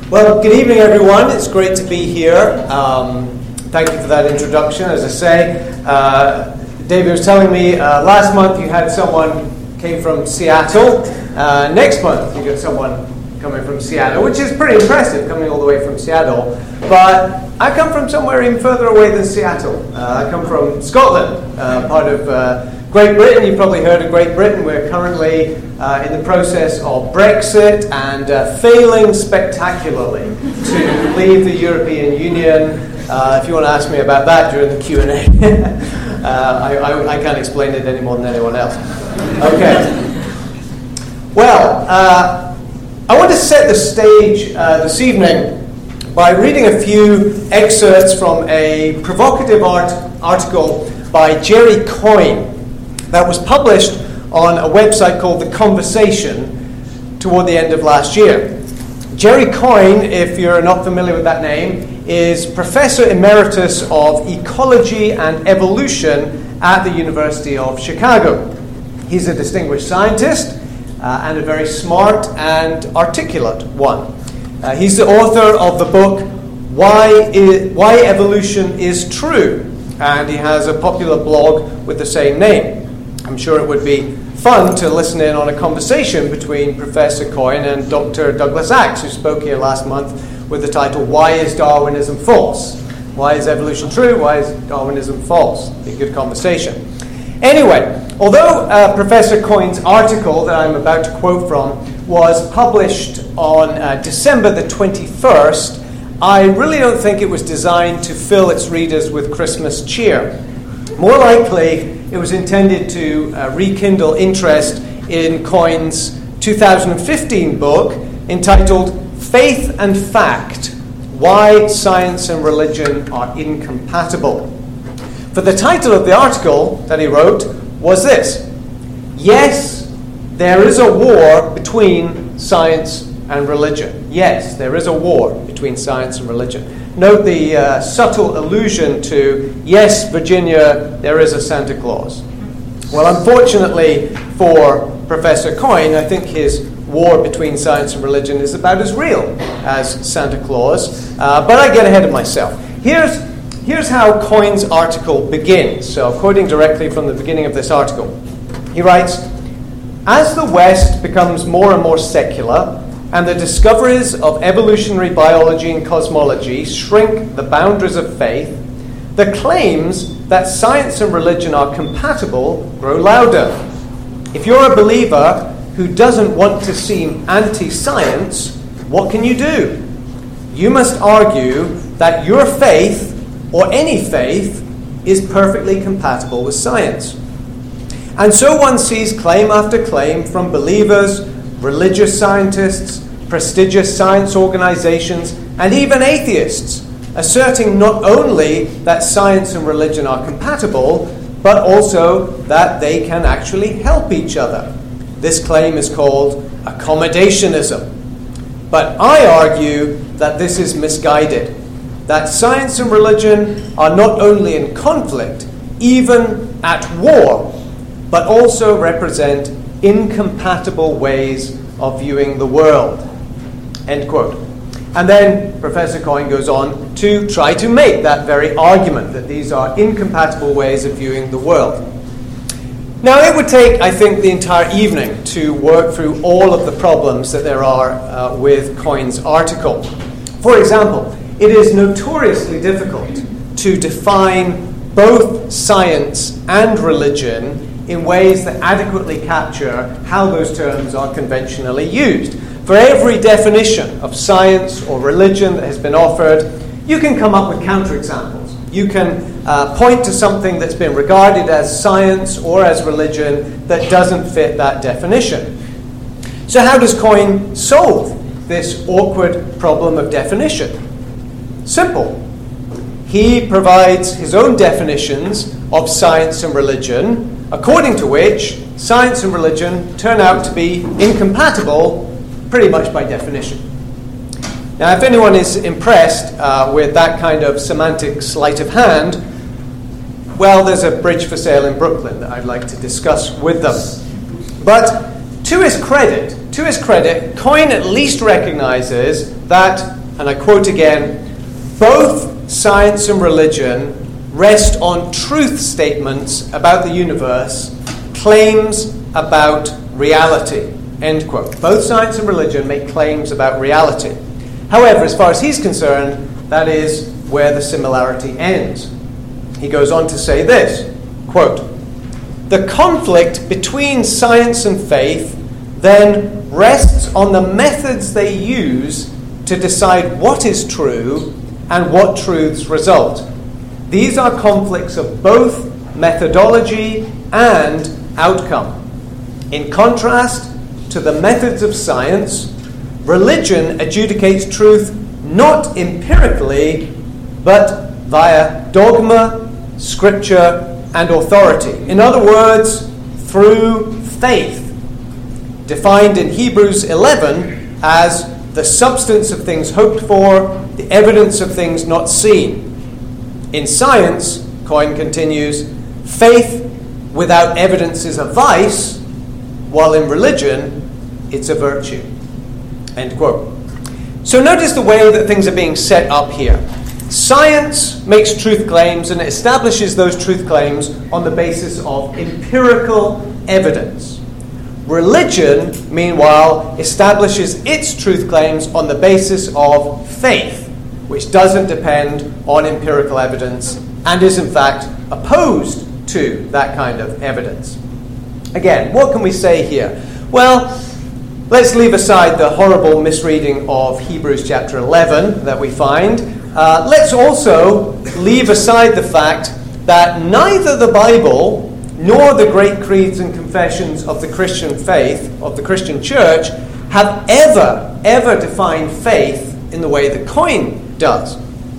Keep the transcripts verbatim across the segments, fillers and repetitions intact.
Well, good evening, everyone. It's great to be here. Um, thank you for that introduction. As I say, uh, David was telling me uh, last month you had someone came from Seattle. Uh, next month you get someone coming from Seattle, which is pretty impressive, coming all the way from Seattle. But I come from somewhere even further away than Seattle. Uh, I come from Scotland, uh, part of uh, Great Britain. You've probably heard of Great Britain. We're currently uh, in the process of Brexit and uh, failing spectacularly to leave the European Union. Uh, if you want to ask me about that during the Q and A, uh, I, I, I can't explain it any more than anyone else. Okay. Well, uh, I want to set the stage uh, this evening by reading a few excerpts from a provocative art article by Jerry Coyne that was published on a website called The Conversation toward the end of last year. Jerry Coyne, if you're not familiar with that name, is Professor Emeritus of Ecology and Evolution at the University of Chicago. He's a distinguished scientist uh, and a very smart and articulate one. Uh, he's the author of the book Why, I- Why Evolution is True, and he has a popular blog with the same name. I'm sure it would be fun to listen in on a conversation between Professor Coyne and Doctor Douglas Axe, who spoke here last month with the title, Why is Darwinism False? Why is evolution true? Why is Darwinism false? Be a good conversation. Anyway, although uh, Professor Coyne's article that I'm about to quote from was published on uh, December the twenty-first, I really don't think it was designed to fill its readers with Christmas cheer. More likely, it was intended to uh, rekindle interest in Coyne's two thousand fifteen book entitled Faith and Fact, Why Science and Religion Are Incompatible. For the title of the article that he wrote was this: Yes, there is a war between science and religion. Yes, there is a war between science and religion. Note the uh, subtle allusion to, yes, Virginia, there is a Santa Claus. Well, unfortunately for Professor Coyne, I think his war between science and religion is about as real as Santa Claus. Uh, but I get ahead of myself. Here's, here's how Coyne's article begins. So, quoting directly from the beginning of this article. He writes, as the West becomes more and more secular, and the discoveries of evolutionary biology and cosmology shrink the boundaries of faith, the claims that science and religion are compatible grow louder. If you're a believer who doesn't want to seem anti-science, what can you do? You must argue that your faith, or any faith, is perfectly compatible with science. And so one sees claim after claim from believers, religious scientists, prestigious science organizations, and even atheists, asserting not only that science and religion are compatible, but also that they can actually help each other. This claim is called accommodationism. But I argue that this is misguided, that science and religion are not only in conflict, even at war, but also represent incompatible ways of viewing the world. End quote. And then Professor Coyne goes on to try to make that very argument, that these are incompatible ways of viewing the world. Now, it would take, I think, the entire evening to work through all of the problems that there are uh, with Coyne's article. For example, it is notoriously difficult to define both science and religion in ways that adequately capture how those terms are conventionally used. For every definition of science or religion that has been offered, you can come up with counterexamples. You can uh, point to something that's been regarded as science or as religion that doesn't fit that definition. So how does Coyne solve this awkward problem of definition? Simple. He provides his own definitions of science and religion, according to which science and religion turn out to be incompatible pretty much by definition. Now, if anyone is impressed uh, with that kind of semantic sleight of hand, well, there's a bridge for sale in Brooklyn that I'd like to discuss with them. But to his credit, to his credit, Coyne at least recognizes that and I quote again, "Both science and religion rest on truth statements about the universe, claims about reality." End quote. Both science and religion make claims about reality. However, as far as he's concerned, that is where the similarity ends. He goes on to say this, quote, "The conflict between science and faith then rests on the methods they use to decide what is true and what truths result. These are conflicts of both methodology and outcome. In contrast to the methods of science, religion adjudicates truth not empirically, but via dogma, scripture, and authority. In other words, through faith, defined in Hebrews eleven as the substance of things hoped for, the evidence of things not seen. In science," Coyne continues, "faith without evidence is a vice, while in religion, it's a virtue." End quote. So notice the way that things are being set up here. Science makes truth claims and it establishes those truth claims on the basis of empirical evidence. Religion, meanwhile, establishes its truth claims on the basis of faith, which doesn't depend on empirical evidence and is in fact opposed to that kind of evidence. Again, what can we say here? Well, let's leave aside the horrible misreading of Hebrews chapter eleven that we find. Uh, let's also leave aside the fact that neither the Bible nor the great creeds and confessions of the Christian faith, of the Christian church, have ever, ever defined faith in the way that Coyne does.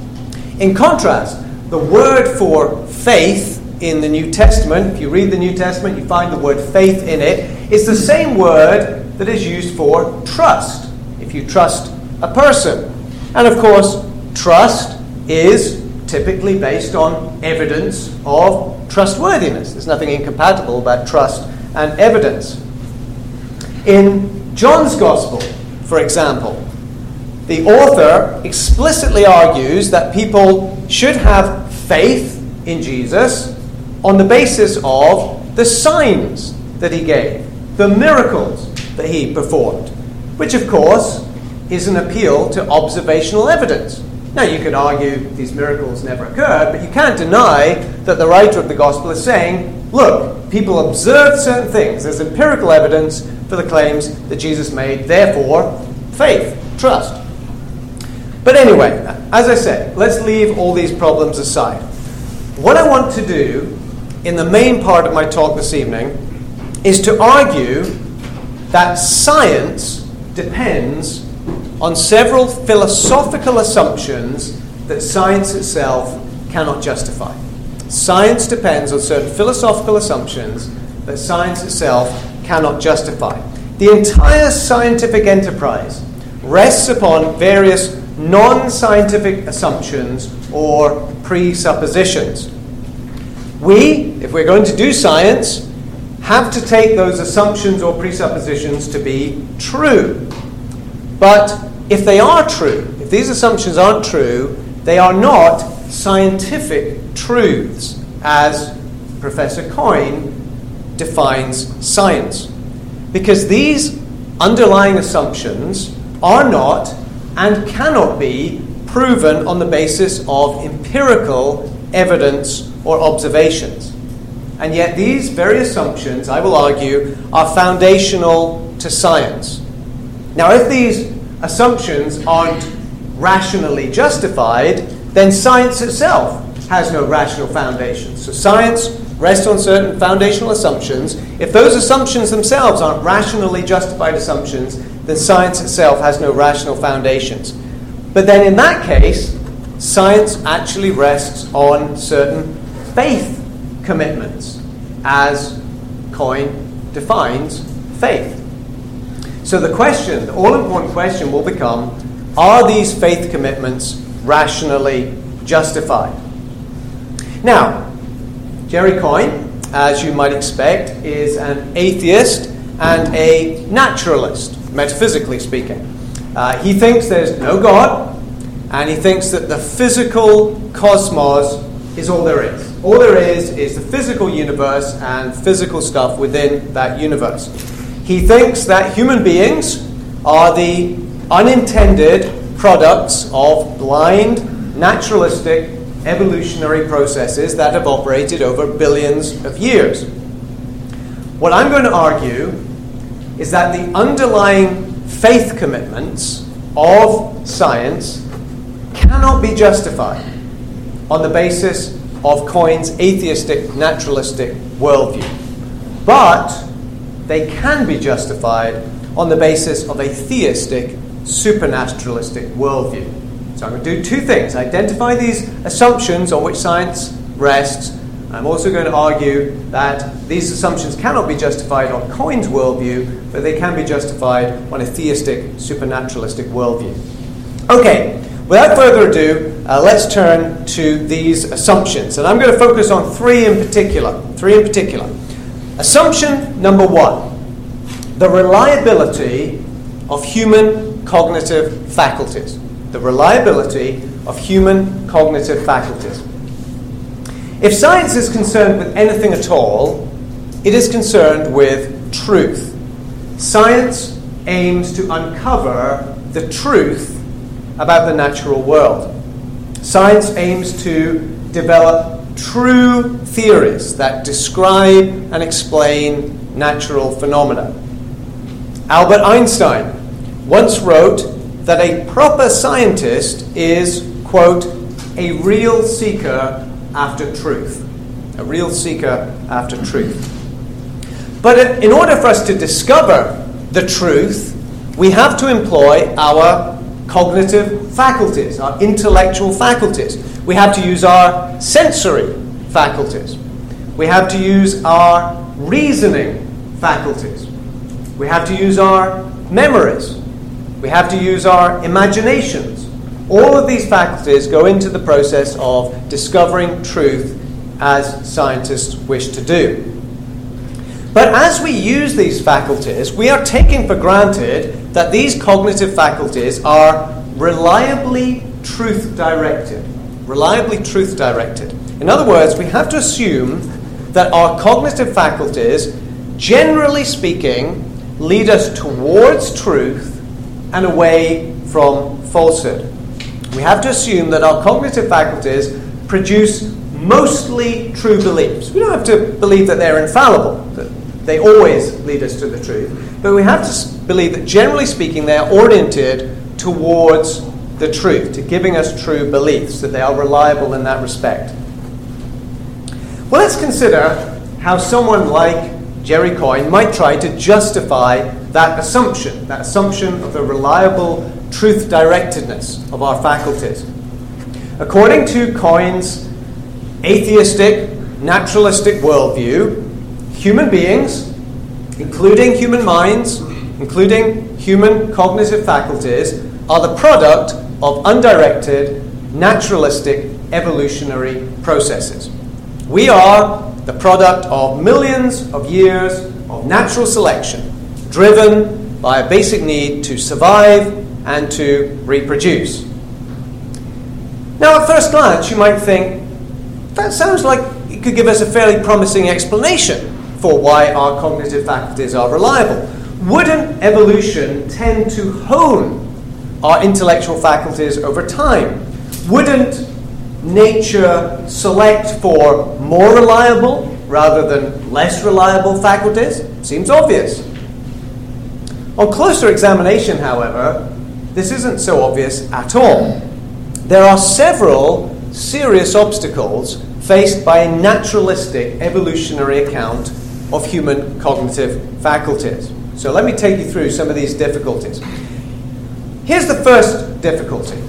In contrast, the word for faith in the New Testament, if you read the New Testament, you find the word faith in it, is the same word that is used for trust, if you trust a person. And of course, trust is typically based on evidence of trustworthiness. There's nothing incompatible about trust and evidence. In John's Gospel, for example, the author explicitly argues that people should have faith in Jesus on the basis of the signs that he gave, the miracles that he performed, which of course is an appeal to observational evidence. Now, you could argue these miracles never occurred, but you can't deny that the writer of the Gospel is saying, look, people observed certain things. There's empirical evidence for the claims that Jesus made. Therefore, faith, trust. But anyway, as I said, let's leave all these problems aside. What I want to do in the main part of my talk this evening is to argue that science depends on several philosophical assumptions that science itself cannot justify. Science depends on certain philosophical assumptions that science itself cannot justify. The entire scientific enterprise rests upon various non-scientific assumptions or presuppositions. We, if we're going to do science, have to take those assumptions or presuppositions to be true. But if they are true, if these assumptions aren't true, they are not scientific truths, as Professor Coyne defines science. Because these underlying assumptions are not and cannot be proven on the basis of empirical evidence or observations. And yet these very assumptions, I will argue, are foundational to science. Now, if these assumptions aren't rationally justified, then science itself has no rational foundation. So science rests on certain foundational assumptions. If those assumptions themselves aren't rationally justified assumptions, then science itself has no rational foundations. But then in that case, science actually rests on certain faith commitments, as Coyne defines faith. So the question, the all-important question will become, are these faith commitments rationally justified? Now, Jerry Coyne, as you might expect, is an atheist and a naturalist, metaphysically speaking. Uh, he thinks there's no God, and he thinks that the physical cosmos is all there is. All there is is the physical universe and physical stuff within that universe. He thinks that human beings are the unintended products of blind, naturalistic, evolutionary processes that have operated over billions of years. What I'm going to argue is that the underlying faith commitments of science cannot be justified on the basis of Coyne's atheistic, naturalistic worldview. But they can be justified on the basis of a theistic, supernaturalistic worldview. So I'm going to do two things. Identify these assumptions on which science rests. I'm also going to argue that these assumptions cannot be justified on Coyne's worldview, but they can be justified on a theistic, supernaturalistic worldview. Okay, without further ado, uh, let's turn to these assumptions. And I'm going to focus on three in particular. Three in particular. Assumption number one, the reliability of human cognitive faculties. The reliability of human cognitive faculties. If science is concerned with anything at all, it is concerned with truth. Science aims to uncover the truth about the natural world. Science aims to develop true theories that describe and explain natural phenomena. Albert Einstein once wrote that a proper scientist is, quote, a real seeker after truth. A real seeker after truth. But in order for us to discover the truth, we have to employ our cognitive faculties, our intellectual faculties. We have to use our sensory faculties. We have to use our reasoning faculties. We have to use our memories. We have to use our imaginations. All of these faculties go into the process of discovering truth as scientists wish to do. But as we use these faculties, we are taking for granted that these cognitive faculties are reliably truth-directed. Reliably truth-directed. In other words, we have to assume that our cognitive faculties, generally speaking, lead us towards truth and away from falsehood. We have to assume that our cognitive faculties produce mostly true beliefs. We don't have to believe that they're infallible, that they always lead us to the truth. But we have to believe that, generally speaking, they are oriented towards the truth, to giving us true beliefs, that they are reliable in that respect. Well, let's consider how someone like Jerry Coyne might try to justify that assumption, that assumption of the reliable truth-directedness of our faculties. According to Coyne's atheistic, naturalistic worldview, human beings, including human minds, including human cognitive faculties, are the product of undirected, naturalistic, evolutionary processes. We are the product of millions of years of natural selection, driven by a basic need to survive and to reproduce. Now, at first glance, you might think, that sounds like it could give us a fairly promising explanation for why our cognitive faculties are reliable. Wouldn't evolution tend to hone our intellectual faculties over time? Wouldn't nature select for more reliable rather than less reliable faculties? Seems obvious. On closer examination, however, this isn't so obvious at all. There are several serious obstacles faced by a naturalistic evolutionary account of human cognitive faculties. So let me take you through some of these difficulties. Here's the first difficulty.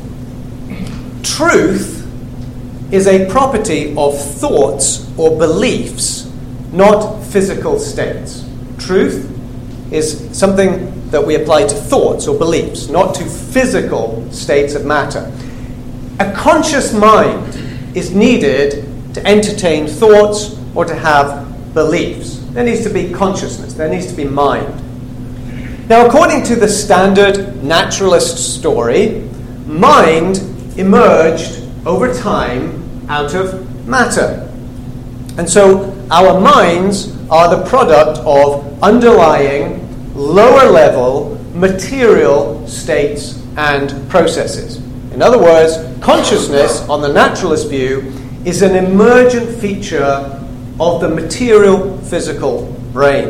Truth is a property of thoughts or beliefs, not physical states. Truth is something that we apply to thoughts or beliefs, not to physical states of matter. A conscious mind is needed to entertain thoughts or to have beliefs. There needs to be consciousness. There needs to be mind. Now, according to the standard naturalist story, mind emerged over time out of matter. And so our minds are the product of underlying, lower-level, material states and processes. In other words, consciousness, on the naturalist view, is an emergent feature of the material, physical brain.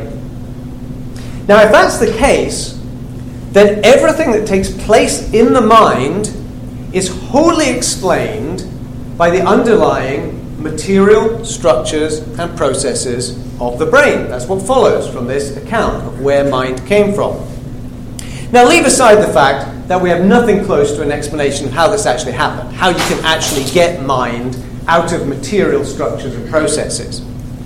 Now, if that's the case, then everything that takes place in the mind is wholly explained by the underlying material structures and processes of the brain. That's what follows from this account of where mind came from. Now, leave aside the fact that we have nothing close to an explanation of how this actually happened, how you can actually get mind out of material structures and processes.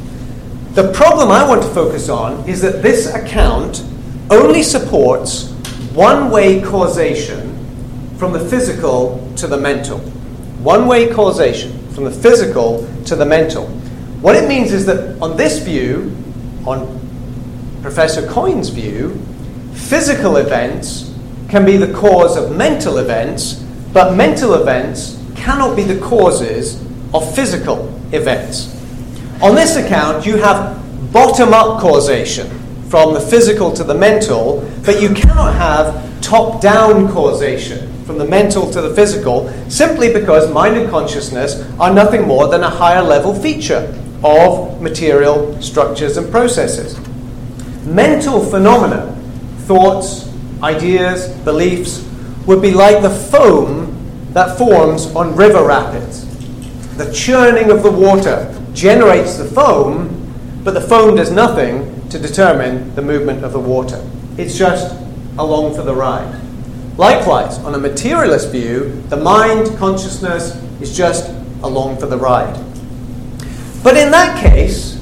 The problem I want to focus on is that this account only supports one-way causation from the physical to the mental. One-way causation from the physical to the mental. What it means is that on this view, on Professor Coyne's view, physical events can be the cause of mental events, but mental events cannot be the causes of physical events. On this account, you have bottom-up causation from the physical to the mental, but you cannot have top-down causation from the mental to the physical, simply because mind and consciousness are nothing more than a higher-level feature of material structures and processes. Mental phenomena, thoughts, ideas, beliefs, would be like the foam that forms on river rapids. The churning of the water generates the foam, but the foam does nothing to determine the movement of the water. It's just along for the ride. Likewise, on a materialist view, the mind, consciousness, is just along for the ride. But in that case,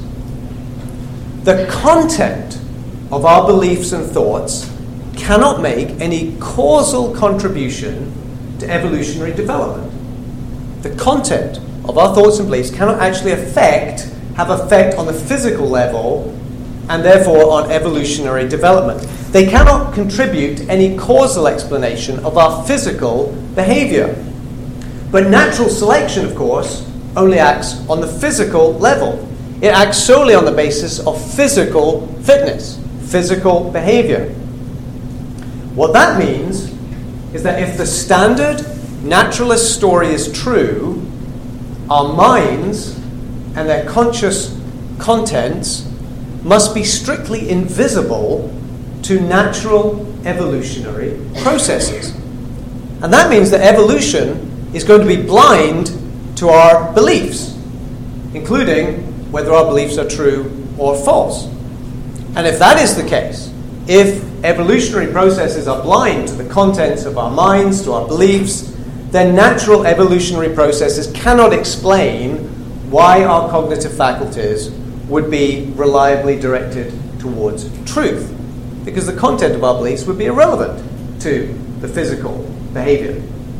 the content of our beliefs and thoughts cannot make any causal contribution to evolutionary development. The content of our thoughts and beliefs cannot actually affect, have effect on the physical level, and therefore on evolutionary development. They cannot contribute to any causal explanation of our physical behavior. But natural selection, of course, only acts on the physical level. It acts solely on the basis of physical fitness, physical behavior. What that means is that if the standard naturalist story is true, our minds and their conscious contents must be strictly invisible to natural evolutionary processes. And that means that evolution is going to be blind to our beliefs, including whether our beliefs are true or false. And if that is the case, if evolutionary processes are blind to the contents of our minds, to our beliefs, then natural evolutionary processes cannot explain why our cognitive faculties would be reliably directed towards truth, because the content of our beliefs would be irrelevant to the physical behavior.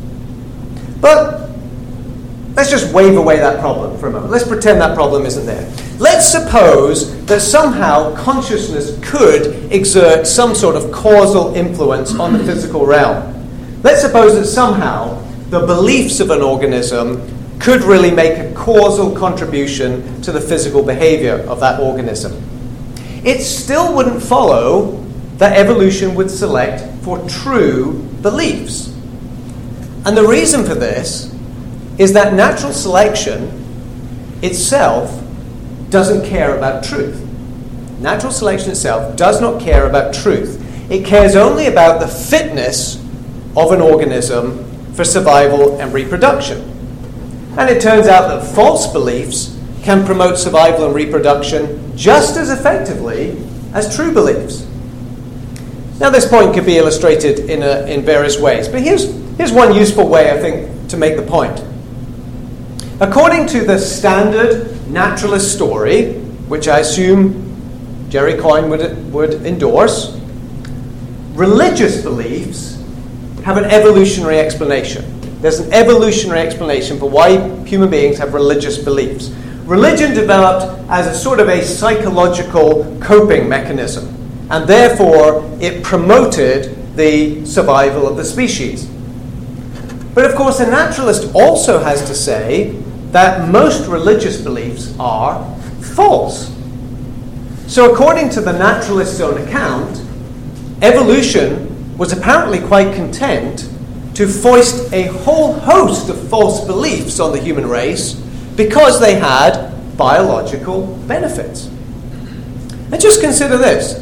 But let's just wave away that problem for a moment. Let's pretend that problem isn't there. Let's suppose that somehow consciousness could exert some sort of causal influence on the physical realm. Let's suppose that somehow the beliefs of an organism could really make a causal contribution to the physical behavior of that organism. It still wouldn't follow that evolution would select for true beliefs. And the reason for this is that natural selection itself doesn't care about truth. Natural selection itself does not care about truth. It cares only about the fitness of an organism for survival and reproduction. And it turns out that false beliefs can promote survival and reproduction just as effectively as true beliefs. Now, this point could be illustrated in, a, in various ways, but here's, here's one useful way, I think, to make the point. According to the standard naturalist story, which I assume Jerry Coyne would, would endorse, religious beliefs have an evolutionary explanation. There's an evolutionary explanation for why human beings have religious beliefs. Religion developed as a sort of a psychological coping mechanism, and therefore it promoted the survival of the species. But of course, a naturalist also has to say that most religious beliefs are false. So according to the naturalist's own account, evolution was apparently quite content to foist a whole host of false beliefs on the human race because they had biological benefits. And just consider this.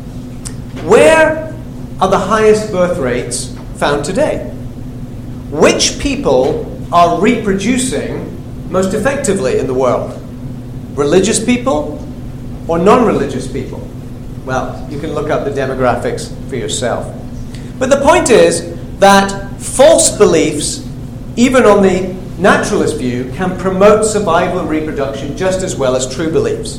Where are the highest birth rates found today? Which people are reproducing most effectively in the world? Religious people or non-religious people? Well, you can look up the demographics for yourself. But the point is that false beliefs, even on the naturalist view, can promote survival and reproduction just as well as true beliefs.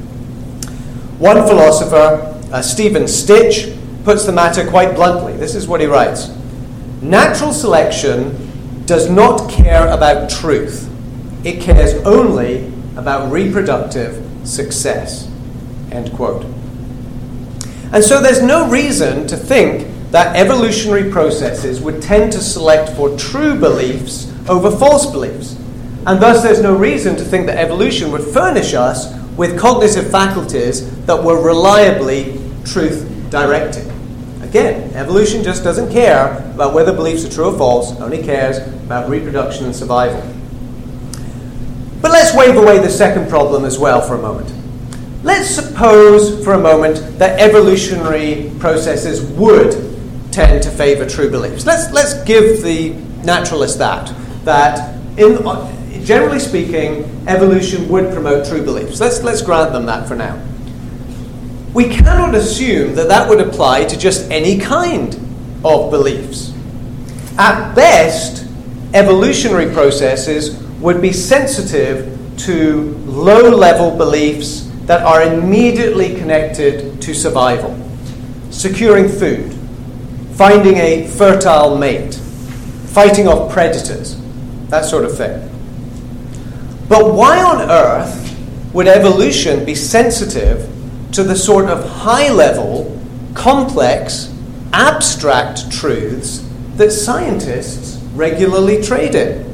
One philosopher, uh, Stephen Stitch, puts the matter quite bluntly. This is what he writes. Natural selection does not care about truth. It cares only about reproductive success. End quote. And so there's no reason to think that evolutionary processes would tend to select for true beliefs over false beliefs. And thus there's no reason to think that evolution would furnish us with cognitive faculties that were reliably truth-directed. Again, evolution just doesn't care about whether beliefs are true or false, it only cares about reproduction and survival. But let's wave away the second problem as well for a moment. Let's suppose for a moment that evolutionary processes would tend to favor true beliefs. Let's, let's give the naturalist that, that in, generally speaking, evolution would promote true beliefs. Let's, let's grant them that for now. We cannot assume that that would apply to just any kind of beliefs. At best, evolutionary processes would be sensitive to low-level beliefs that are immediately connected to survival. Securing food, finding a fertile mate, fighting off predators, that sort of thing. But why on earth would evolution be sensitive to the sort of high-level, complex, abstract truths that scientists regularly trade in?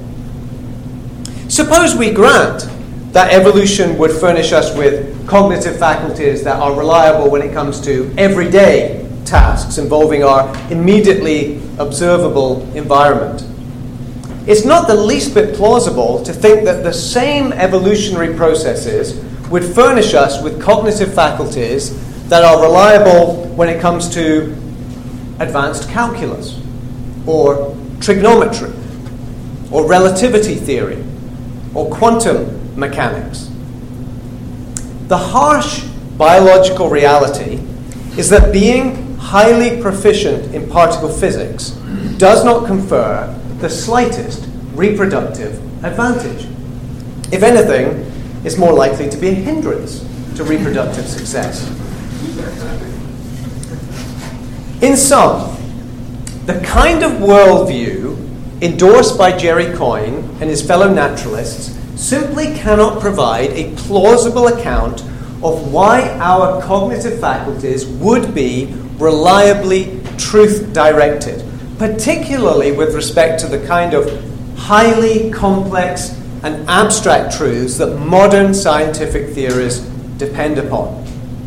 Suppose we grant that evolution would furnish us with cognitive faculties that are reliable when it comes to everyday tasks involving our immediately observable environment. It's not the least bit plausible to think that the same evolutionary processes would furnish us with cognitive faculties that are reliable when it comes to advanced calculus, or trigonometry, or relativity theory, or quantum mechanics. The harsh biological reality is that being highly proficient in particle physics does not confer the slightest reproductive advantage. If anything, it's more likely to be a hindrance to reproductive success. In sum, the kind of worldview endorsed by Jerry Coyne and his fellow naturalists simply cannot provide a plausible account of why our cognitive faculties would be reliably truth-directed, particularly with respect to the kind of highly complex and abstract truths that modern scientific theories depend upon.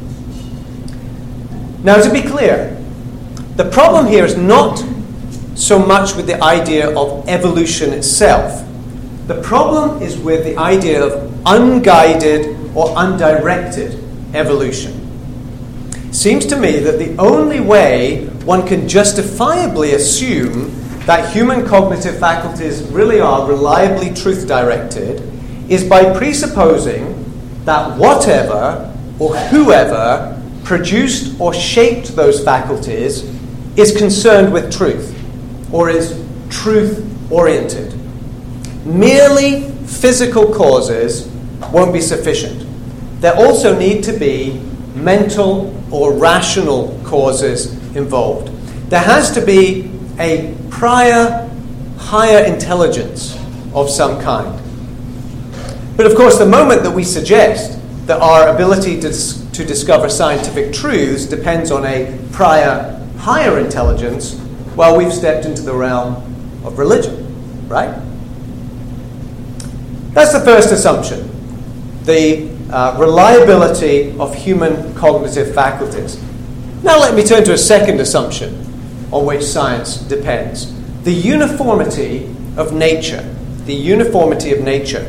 Now, to be clear, the problem here is not so much with the idea of evolution itself. The problem is with the idea of unguided or undirected evolution. It seems to me that the only way one can justifiably assume that human cognitive faculties really are reliably truth-directed is by presupposing that whatever or whoever produced or shaped those faculties is concerned with truth, or is truth-oriented. Merely physical causes won't be sufficient. There also need to be mental or rational causes involved. There has to be a prior higher intelligence of some kind. But of course, the moment that we suggest that our ability to, to discover scientific truths depends on a prior higher intelligence, well, we've stepped into the realm of religion. right? That's the first assumption, the uh, reliability of human cognitive faculties. Now let me turn to a second assumption on which science depends. The uniformity of nature. The uniformity of nature.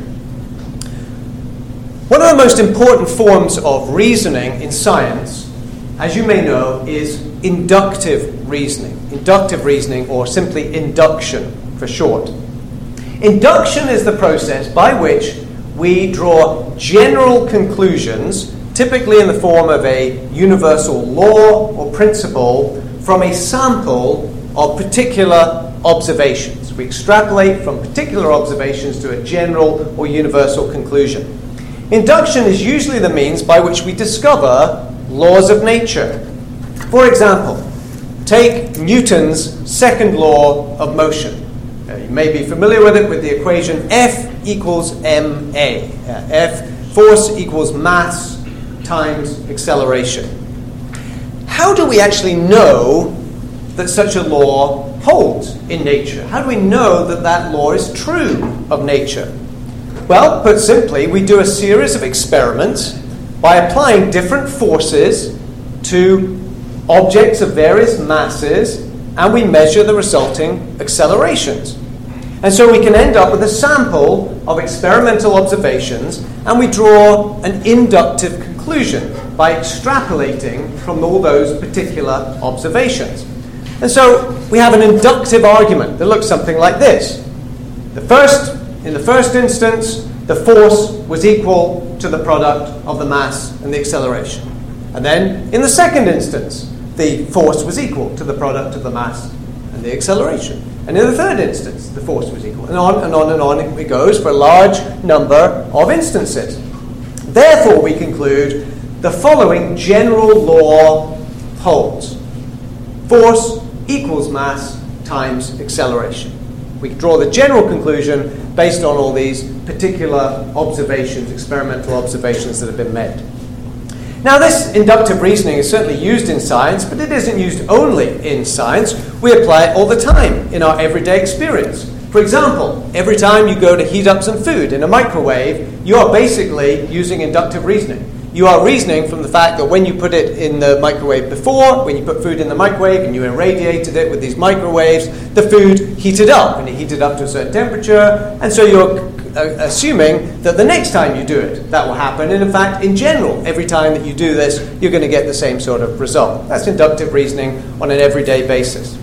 One of the most important forms of reasoning in science, as you may know, is inductive reasoning. Inductive reasoning, or simply induction for short. Induction is the process by which we draw general conclusions, typically in the form of a universal law or principle, from a sample of particular observations. We extrapolate from particular observations to a general or universal conclusion. Induction is usually the means by which we discover laws of nature. For example, take Newton's second law of motion. Uh, you may be familiar with it with the equation F equals ma. Uh, F, force equals mass times acceleration. How do we actually know that such a law holds in nature? How do we know that that law is true of nature? Well, put simply, we do a series of experiments by applying different forces to objects of various masses, and we measure the resulting accelerations. And so we can end up with a sample of experimental observations, and we draw an inductive conclusion by extrapolating from all those particular observations. And so we have an inductive argument that looks something like this. The first, in the first instance, the force was equal to the product of the mass and the acceleration. And then, in the second instance, the force was equal to the product of the mass and the acceleration. And in the third instance, the force was equal. And on and on and on it goes for a large number of instances. Therefore, we conclude the following general law holds. Force equals mass times acceleration. We draw the general conclusion based on all these particular observations, experimental observations that have been made. Now, this inductive reasoning is certainly used in science, but it isn't used only in science. We apply it all the time in our everyday experience. For example, every time you go to heat up some food in a microwave, you are basically using inductive reasoning. You are reasoning from the fact that when you put it in the microwave before, when you put food in the microwave and you irradiated it with these microwaves, the food heated up, and it heated up to a certain temperature, and so you're uh, assuming that the next time you do it, that will happen. And in fact, in general, every time that you do this, you're going to get the same sort of result. That's inductive reasoning on an everyday basis.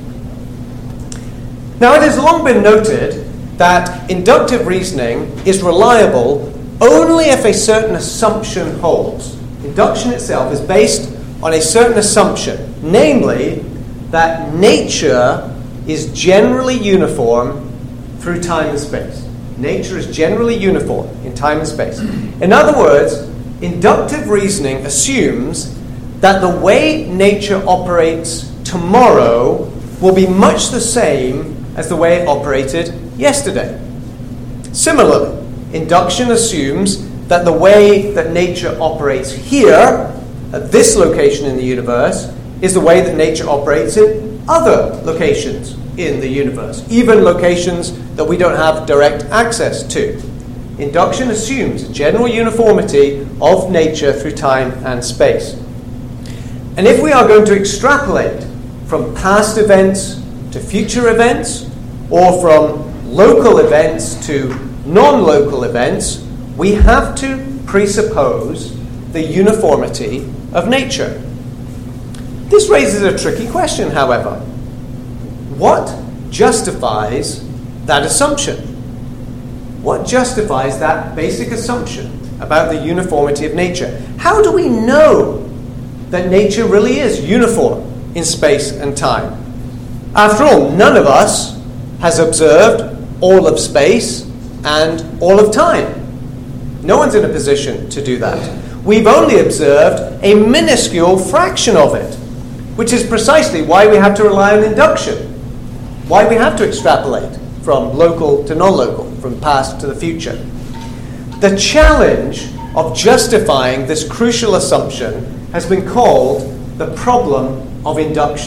Now, it has long been noted that inductive reasoning is reliable only if a certain assumption holds. Induction itself is based on a certain assumption, namely that nature is generally uniform through time and space. Nature is generally uniform in time and space. In other words, inductive reasoning assumes that the way nature operates tomorrow will be much the same as the way it operated yesterday. Similarly, induction assumes that the way that nature operates here, at this location in the universe, is the way that nature operates in other locations in the universe, even locations that we don't have direct access to. Induction assumes general uniformity of nature through time and space. And if we are going to extrapolate from past events to future events, or from local events to non-local events, we have to presuppose the uniformity of nature. This raises a tricky question, however. What justifies that assumption? What justifies that basic assumption about the uniformity of nature? How do we know that nature really is uniform in space and time? After all, none of us has observed all of space and all of time. No one's in a position to do that. We've only observed a minuscule fraction of it, which is precisely why we have to rely on induction, why we have to extrapolate from local to non-local, from past to the future. The challenge of justifying this crucial assumption has been called the problem of induction.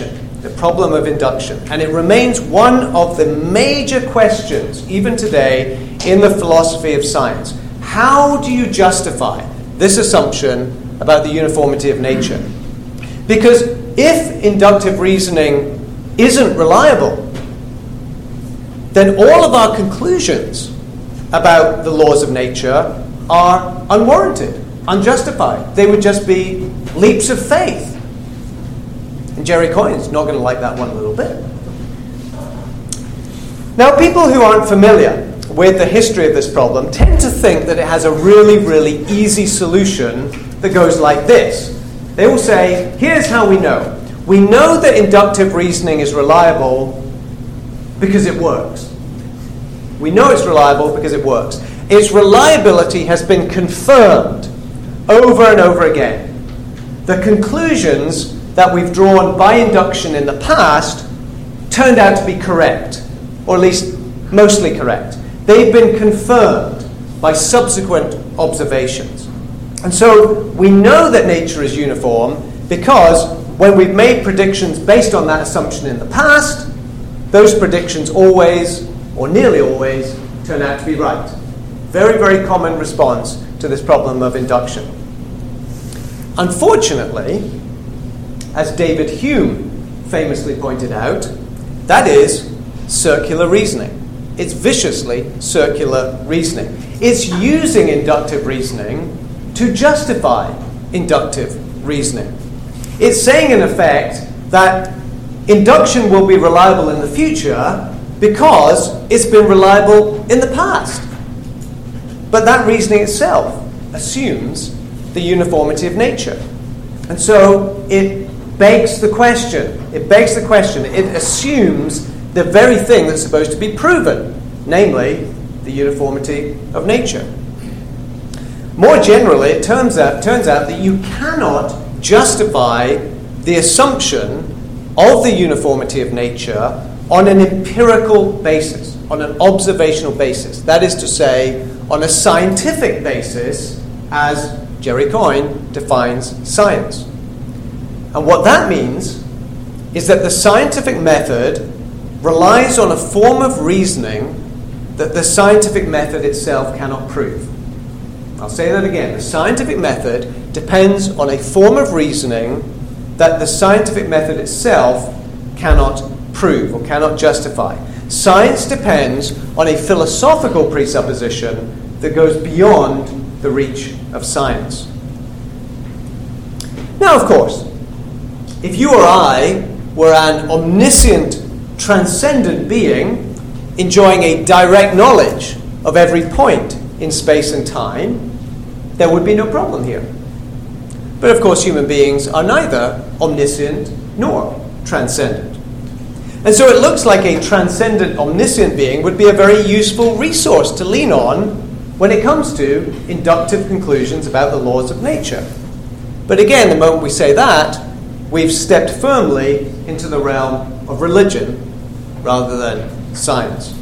the problem of induction. And it remains one of the major questions, even today, in the philosophy of science. How do you justify this assumption about the uniformity of nature? Because if inductive reasoning isn't reliable, then all of our conclusions about the laws of nature are unwarranted, unjustified. They would just be leaps of faith. And Jerry Coyne's not going to like that one little bit. Now, people who aren't familiar with the history of this problem tend to think that it has a really, really easy solution that goes like this. They will say, here's how we know. We know that inductive reasoning is reliable because it works. We know it's reliable because it works. Its reliability has been confirmed over and over again. The conclusions that we've drawn by induction in the past turned out to be correct, or at least mostly correct. They've been confirmed by subsequent observations. And so we know that nature is uniform because when we've made predictions based on that assumption in the past, those predictions always, or nearly always, turn out to be right. Very, very common response to this problem of induction. Unfortunately, as David Hume famously pointed out, that is circular reasoning. It's viciously circular reasoning. It's using inductive reasoning to justify inductive reasoning. It's saying, in effect, that induction will be reliable in the future because it's been reliable in the past. But that reasoning itself assumes the uniformity of nature. And so it begs the question. It begs the question. It assumes the very thing that's supposed to be proven, namely the uniformity of nature. More generally, it turns out, turns out that you cannot justify the assumption of the uniformity of nature on an empirical basis, on an observational basis. That is to say, on a scientific basis, as Jerry Coyne defines science. And what that means is that the scientific method relies on a form of reasoning that the scientific method itself cannot prove. I'll say that again. The scientific method depends on a form of reasoning that the scientific method itself cannot prove or cannot justify. Science depends on a philosophical presupposition that goes beyond the reach of science. Now, of course, if you or I were an omniscient, transcendent being enjoying a direct knowledge of every point in space and time, there would be no problem here. But of course, human beings are neither omniscient nor transcendent. And so it looks like a transcendent, omniscient being would be a very useful resource to lean on when it comes to inductive conclusions about the laws of nature. But again, the moment we say that, we've stepped firmly into the realm of religion rather than science.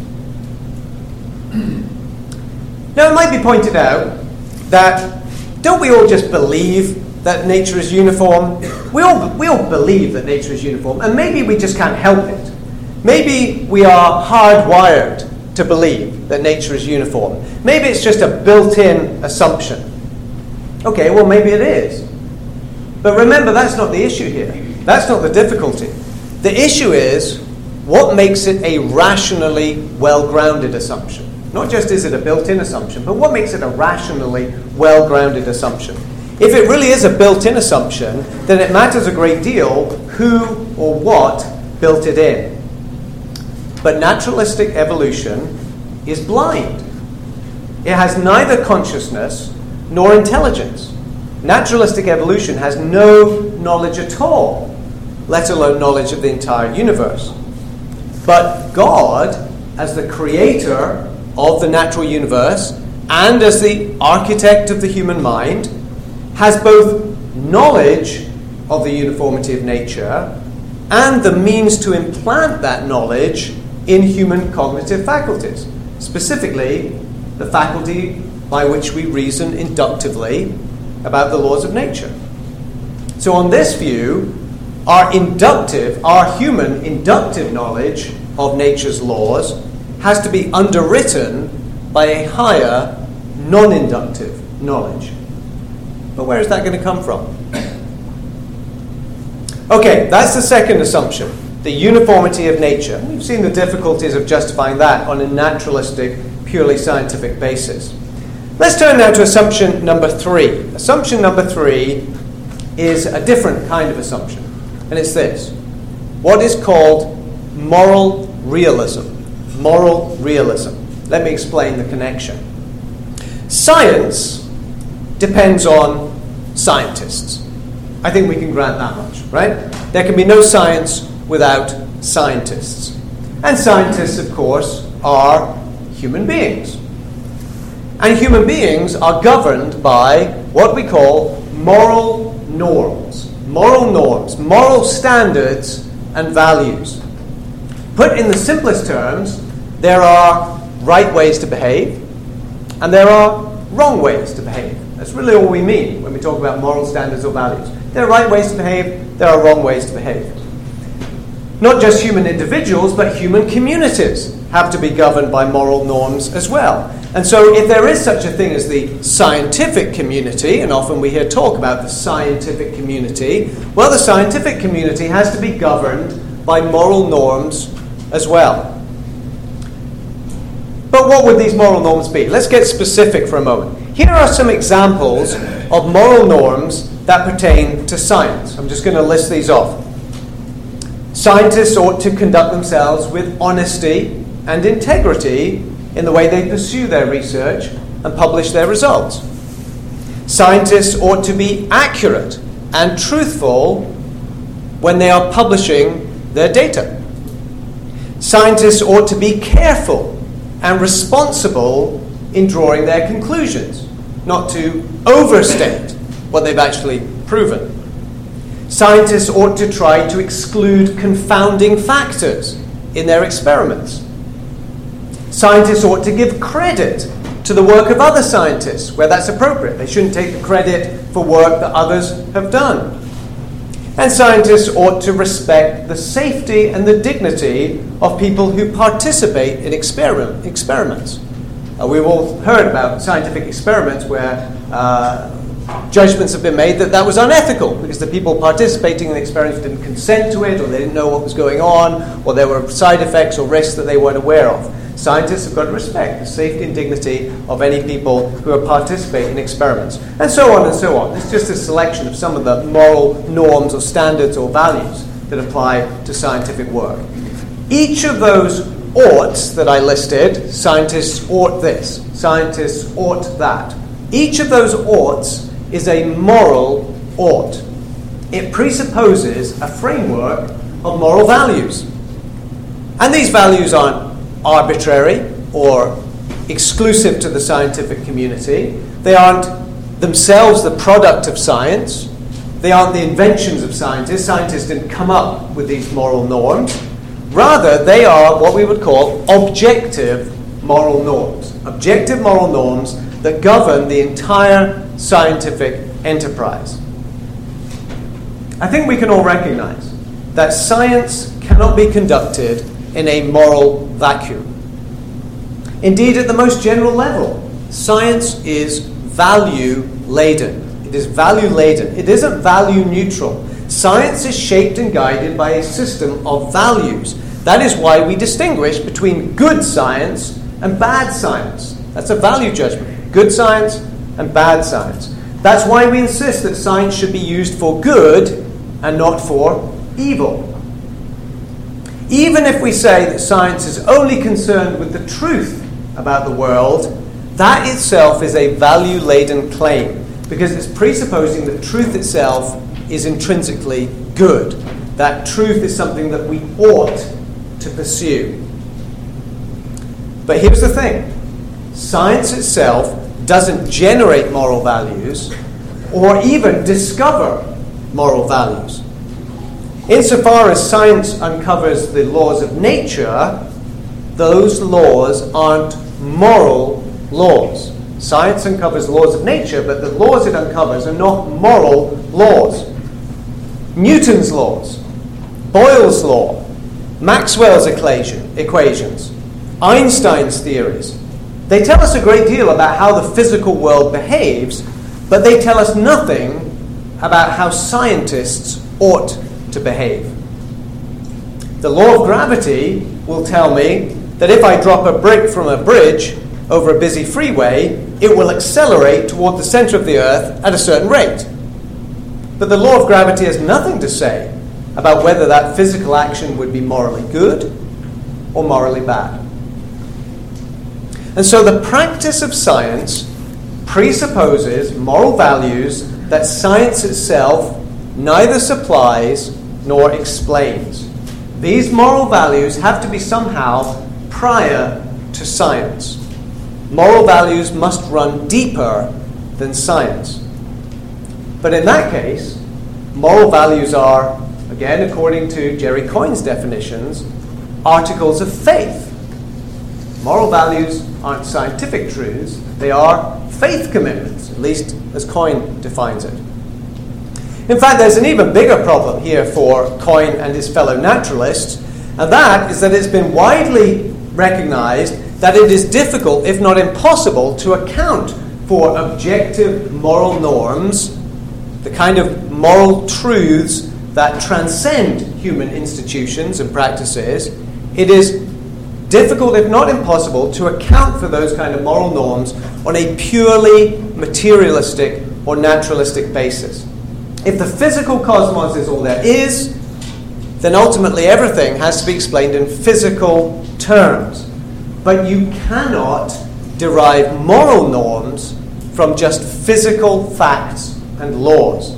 Now, it might be pointed out that don't we all just believe that nature is uniform? We all, we all believe that nature is uniform, and maybe we just can't help it. Maybe we are hardwired to believe that nature is uniform. Maybe it's just a built-in assumption. Okay, well, maybe it is. But remember, that's not the issue here. That's not the difficulty. The issue is, what makes it a rationally well-grounded assumption? Not just is it a built-in assumption, but what makes it a rationally well-grounded assumption? If it really is a built-in assumption, then it matters a great deal who or what built it in. But naturalistic evolution is blind. It has neither consciousness nor intelligence. Naturalistic evolution has no knowledge at all, let alone knowledge of the entire universe. But God, as the creator of the natural universe and as the architect of the human mind, has both knowledge of the uniformity of nature and the means to implant that knowledge in human cognitive faculties, specifically the faculty by which we reason inductively about the laws of nature. So on this view, our inductive, our human inductive knowledge of nature's laws has to be underwritten by a higher non-inductive knowledge. But where is that going to come from? Okay, that's the second assumption, the uniformity of nature. We've seen the difficulties of justifying that on a naturalistic, purely scientific basis. Let's turn now to assumption number three. Assumption number three is a different kind of assumption, and it's this: what is called moral realism. Moral realism. Let me explain the connection. Science depends on scientists. I think we can grant that much, right? There can be no science without scientists. And scientists, of course, are human beings. And human beings are governed by what we call moral norms. Moral norms, moral standards and values. Put in the simplest terms, there are right ways to behave, and there are wrong ways to behave. That's really all we mean when we talk about moral standards or values. There are right ways to behave, there are wrong ways to behave. Not just human individuals, but human communities have to be governed by moral norms as well. And so if there is such a thing as the scientific community, and often we hear talk about the scientific community, well, the scientific community has to be governed by moral norms as well. But what would these moral norms be? Let's get specific for a moment. Here are some examples of moral norms that pertain to science. I'm just going to list these off. Scientists ought to conduct themselves with honesty and integrity in the way they pursue their research and publish their results. Scientists ought to be accurate and truthful when they are publishing their data. Scientists ought to be careful and responsible in drawing their conclusions, not to overstate what they've actually proven. Scientists ought to try to exclude confounding factors in their experiments. Scientists ought to give credit to the work of other scientists where that's appropriate. They shouldn't take the credit for work that others have done. And scientists ought to respect the safety and the dignity of people who participate in experiment, experiments. Uh, we've all heard about scientific experiments where uh, judgments have been made that that was unethical because the people participating in the experiments didn't consent to it, or they didn't know what was going on, or there were side effects or risks that they weren't aware of. Scientists have got to respect the safety and dignity of any people who are participating in experiments. And so on and so on. It's just a selection of some of the moral norms or standards or values that apply to scientific work. Each of those oughts that I listed, scientists ought this, scientists ought that. Each of those oughts is a moral ought. It presupposes a framework of moral values. And these values aren't arbitrary or exclusive to the scientific community. They aren't themselves the product of science. They aren't the inventions of scientists. Scientists didn't come up with these moral norms. Rather, they are what we would call objective moral norms. Objective moral norms that govern the entire scientific enterprise. I think we can all recognize that science cannot be conducted in a moral vacuum. Indeed, at the most general level, science is value-laden. It is value-laden. It isn't value-neutral. Science is shaped and guided by a system of values. That is why we distinguish between good science and bad science. That's a value judgment. Good science and bad science. That's why we insist that science should be used for good and not for evil. Even if we say that science is only concerned with the truth about the world, that itself is a value-laden claim, because it's presupposing that truth itself is intrinsically good. That truth is something that we ought to pursue. But here's the thing. Science itself doesn't generate moral values or even discover moral values. Insofar as science uncovers the laws of nature, those laws aren't moral laws. Science uncovers laws of nature, but the laws it uncovers are not moral laws. Newton's laws, Boyle's law, Maxwell's equation, equations, Einstein's theories. They tell us a great deal about how the physical world behaves, but they tell us nothing about how scientists ought to behave. The law of gravity will tell me that if I drop a brick from a bridge over a busy freeway, it will accelerate toward the center of the earth at a certain rate. But the law of gravity has nothing to say about whether that physical action would be morally good or morally bad. And so the practice of science presupposes moral values that science itself neither supplies nor explains. These moral values have to be somehow prior to science. Moral values must run deeper than science. But in that case, moral values are, again, according to Jerry Coyne's definitions, articles of faith. Moral values aren't scientific truths, they are faith commitments, at least as Coyne defines it. In fact, there's an even bigger problem here for Coyne and his fellow naturalists, and that is that it's been widely recognized that it is difficult, if not impossible, to account for objective moral norms, the kind of moral truths that transcend human institutions and practices. It is difficult, if not impossible, to account for those kind of moral norms on a purely materialistic or naturalistic basis. If the physical cosmos is all there is, then ultimately everything has to be explained in physical terms. But you cannot derive moral norms from just physical facts and laws.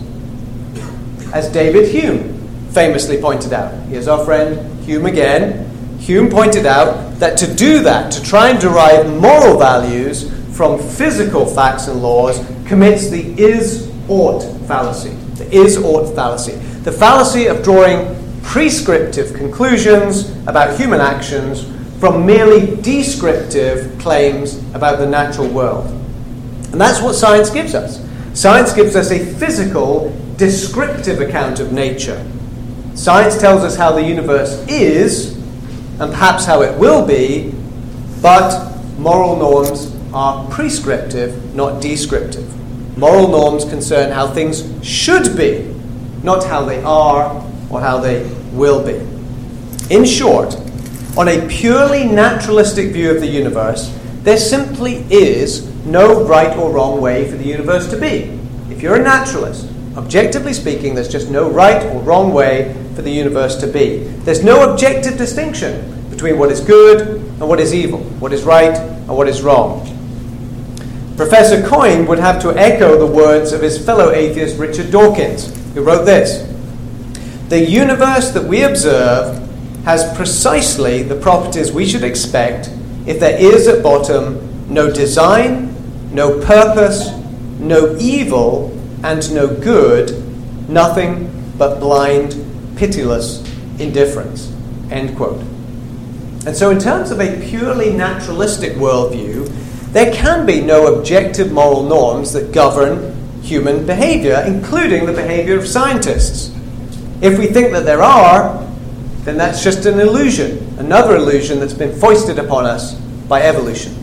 As David Hume famously pointed out, here's our friend Hume again. Hume pointed out that to do that, to try and derive moral values from physical facts and laws, commits the is-ought fallacy. The is-ought fallacy. The fallacy of drawing prescriptive conclusions about human actions from merely descriptive claims about the natural world. And that's what science gives us. Science gives us a physical, descriptive account of nature. Science tells us how the universe is, and perhaps how it will be, but moral norms are prescriptive, not descriptive. Moral norms concern how things should be, not how they are or how they will be. In short, on a purely naturalistic view of the universe, there simply is no right or wrong way for the universe to be. If you're a naturalist, objectively speaking, there's just no right or wrong way for the universe to be. There's no objective distinction between what is good and what is evil, what is right and what is wrong. Professor Coyne would have to echo the words of his fellow atheist Richard Dawkins, who wrote this: "The universe that we observe has precisely the properties we should expect if there is at bottom no design, no purpose, no evil, and no good, nothing but blind, pitiless indifference." End quote. And so in terms of a purely naturalistic worldview, there can be no objective moral norms that govern human behavior, including the behavior of scientists. If we think that there are, then that's just an illusion, another illusion that's been foisted upon us by evolution.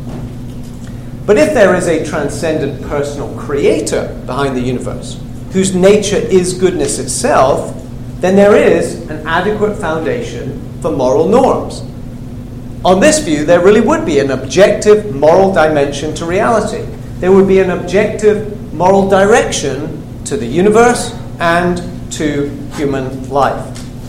But if there is a transcendent personal creator behind the universe, whose nature is goodness itself, then there is an adequate foundation for moral norms. On this view, there really would be an objective moral dimension to reality. There would be an objective moral direction to the universe and to human life.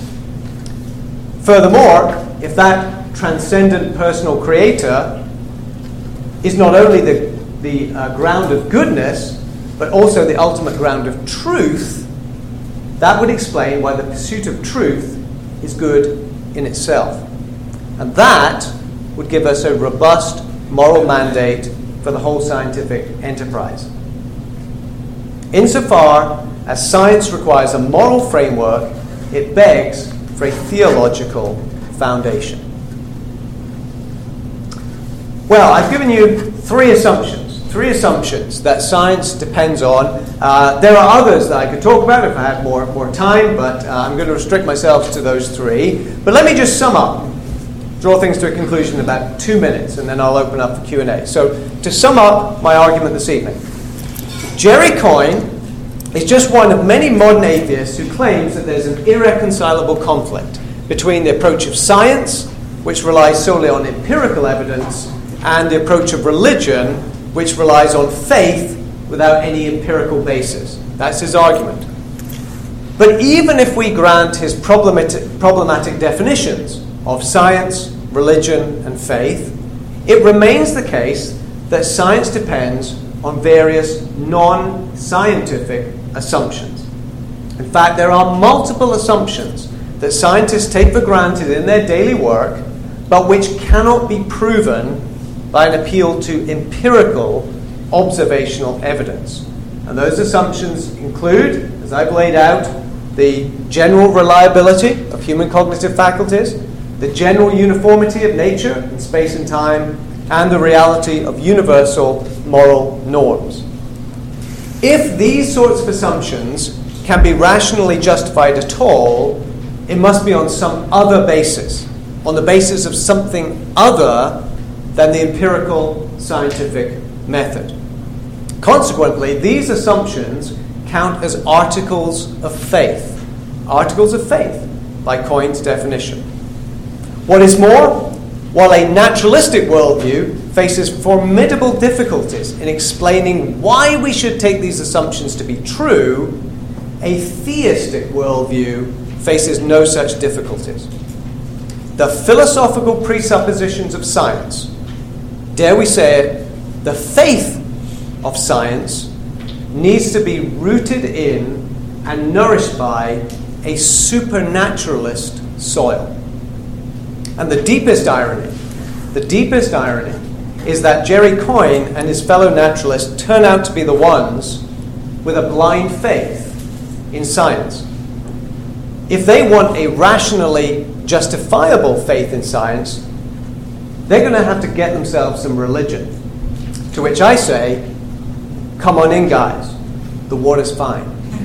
Furthermore, if that transcendent personal creator is not only the, the uh, ground of goodness, but also the ultimate ground of truth, that would explain why the pursuit of truth is good in itself. And that would give us a robust moral mandate for the whole scientific enterprise. Insofar as science requires a moral framework, it begs for a theological foundation. Well, I've given you three assumptions three assumptions that science depends on. Uh, there are others that I could talk about if I had more, more time, but uh, I'm going to restrict myself to those three. But let me just sum up, draw things to a conclusion in about two minutes, and then I'll open up for Q and A. So to sum up my argument this evening, Jerry Coyne is just one of many modern atheists who claims that there's an irreconcilable conflict between the approach of science, which relies solely on empirical evidence, and the approach of religion, which relies on faith without any empirical basis. That's his argument. But even if we grant his problematic, problematic definitions of science, religion, and faith, it remains the case that science depends on various non-scientific assumptions. In fact, there are multiple assumptions that scientists take for granted in their daily work, but which cannot be proven by an appeal to empirical observational evidence. And those assumptions include, as I've laid out, the general reliability of human cognitive faculties, the general uniformity of nature in space and time, and the reality of universal moral norms. If these sorts of assumptions can be rationally justified at all, it must be on some other basis, on the basis of something other than the empirical scientific method. Consequently, these assumptions count as articles of faith. Articles of faith, by Coyne's definition. What is more, while a naturalistic worldview faces formidable difficulties in explaining why we should take these assumptions to be true, a theistic worldview faces no such difficulties. The philosophical presuppositions of science, dare we say it, the faith of science, needs to be rooted in and nourished by a supernaturalist soil. And the deepest irony, the deepest irony, is that Jerry Coyne and his fellow naturalists turn out to be the ones with a blind faith in science. If they want a rationally justifiable faith in science, they're going to have to get themselves some religion. To which I say, come on in, guys. The water's fine.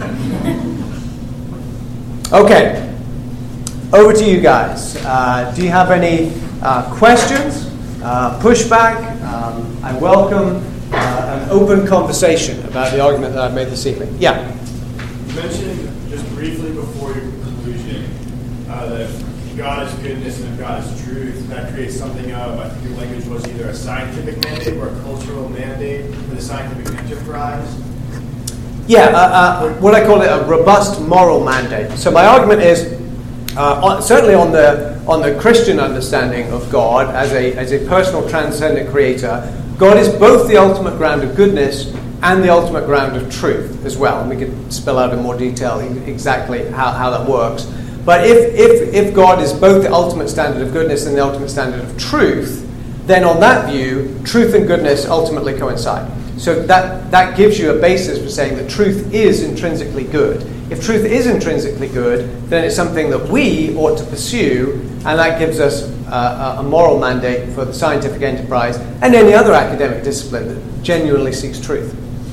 Okay. Over to you guys. Uh, do you have any uh, questions, uh, pushback? Um, I welcome uh, an open conversation about the argument that I've made this evening. Yeah? You mentioned just briefly before your conclusion uh, that God is goodness and God is truth. That creates something of, I think your language was either a scientific mandate or a cultural mandate for the scientific enterprise. Yeah, uh, uh, what I call it a robust moral mandate. So my argument is, uh, on, certainly on the on the Christian understanding of God as a as a personal transcendent creator, God is both the ultimate ground of goodness and the ultimate ground of truth as well. And we could spell out in more detail exactly how, how that works. But if, if if God is both the ultimate standard of goodness and the ultimate standard of truth, then on that view, truth and goodness ultimately coincide. So that, that gives you a basis for saying that truth is intrinsically good. If truth is intrinsically good, then it's something that we ought to pursue, and that gives us uh, a moral mandate for the scientific enterprise and any other academic discipline that genuinely seeks truth.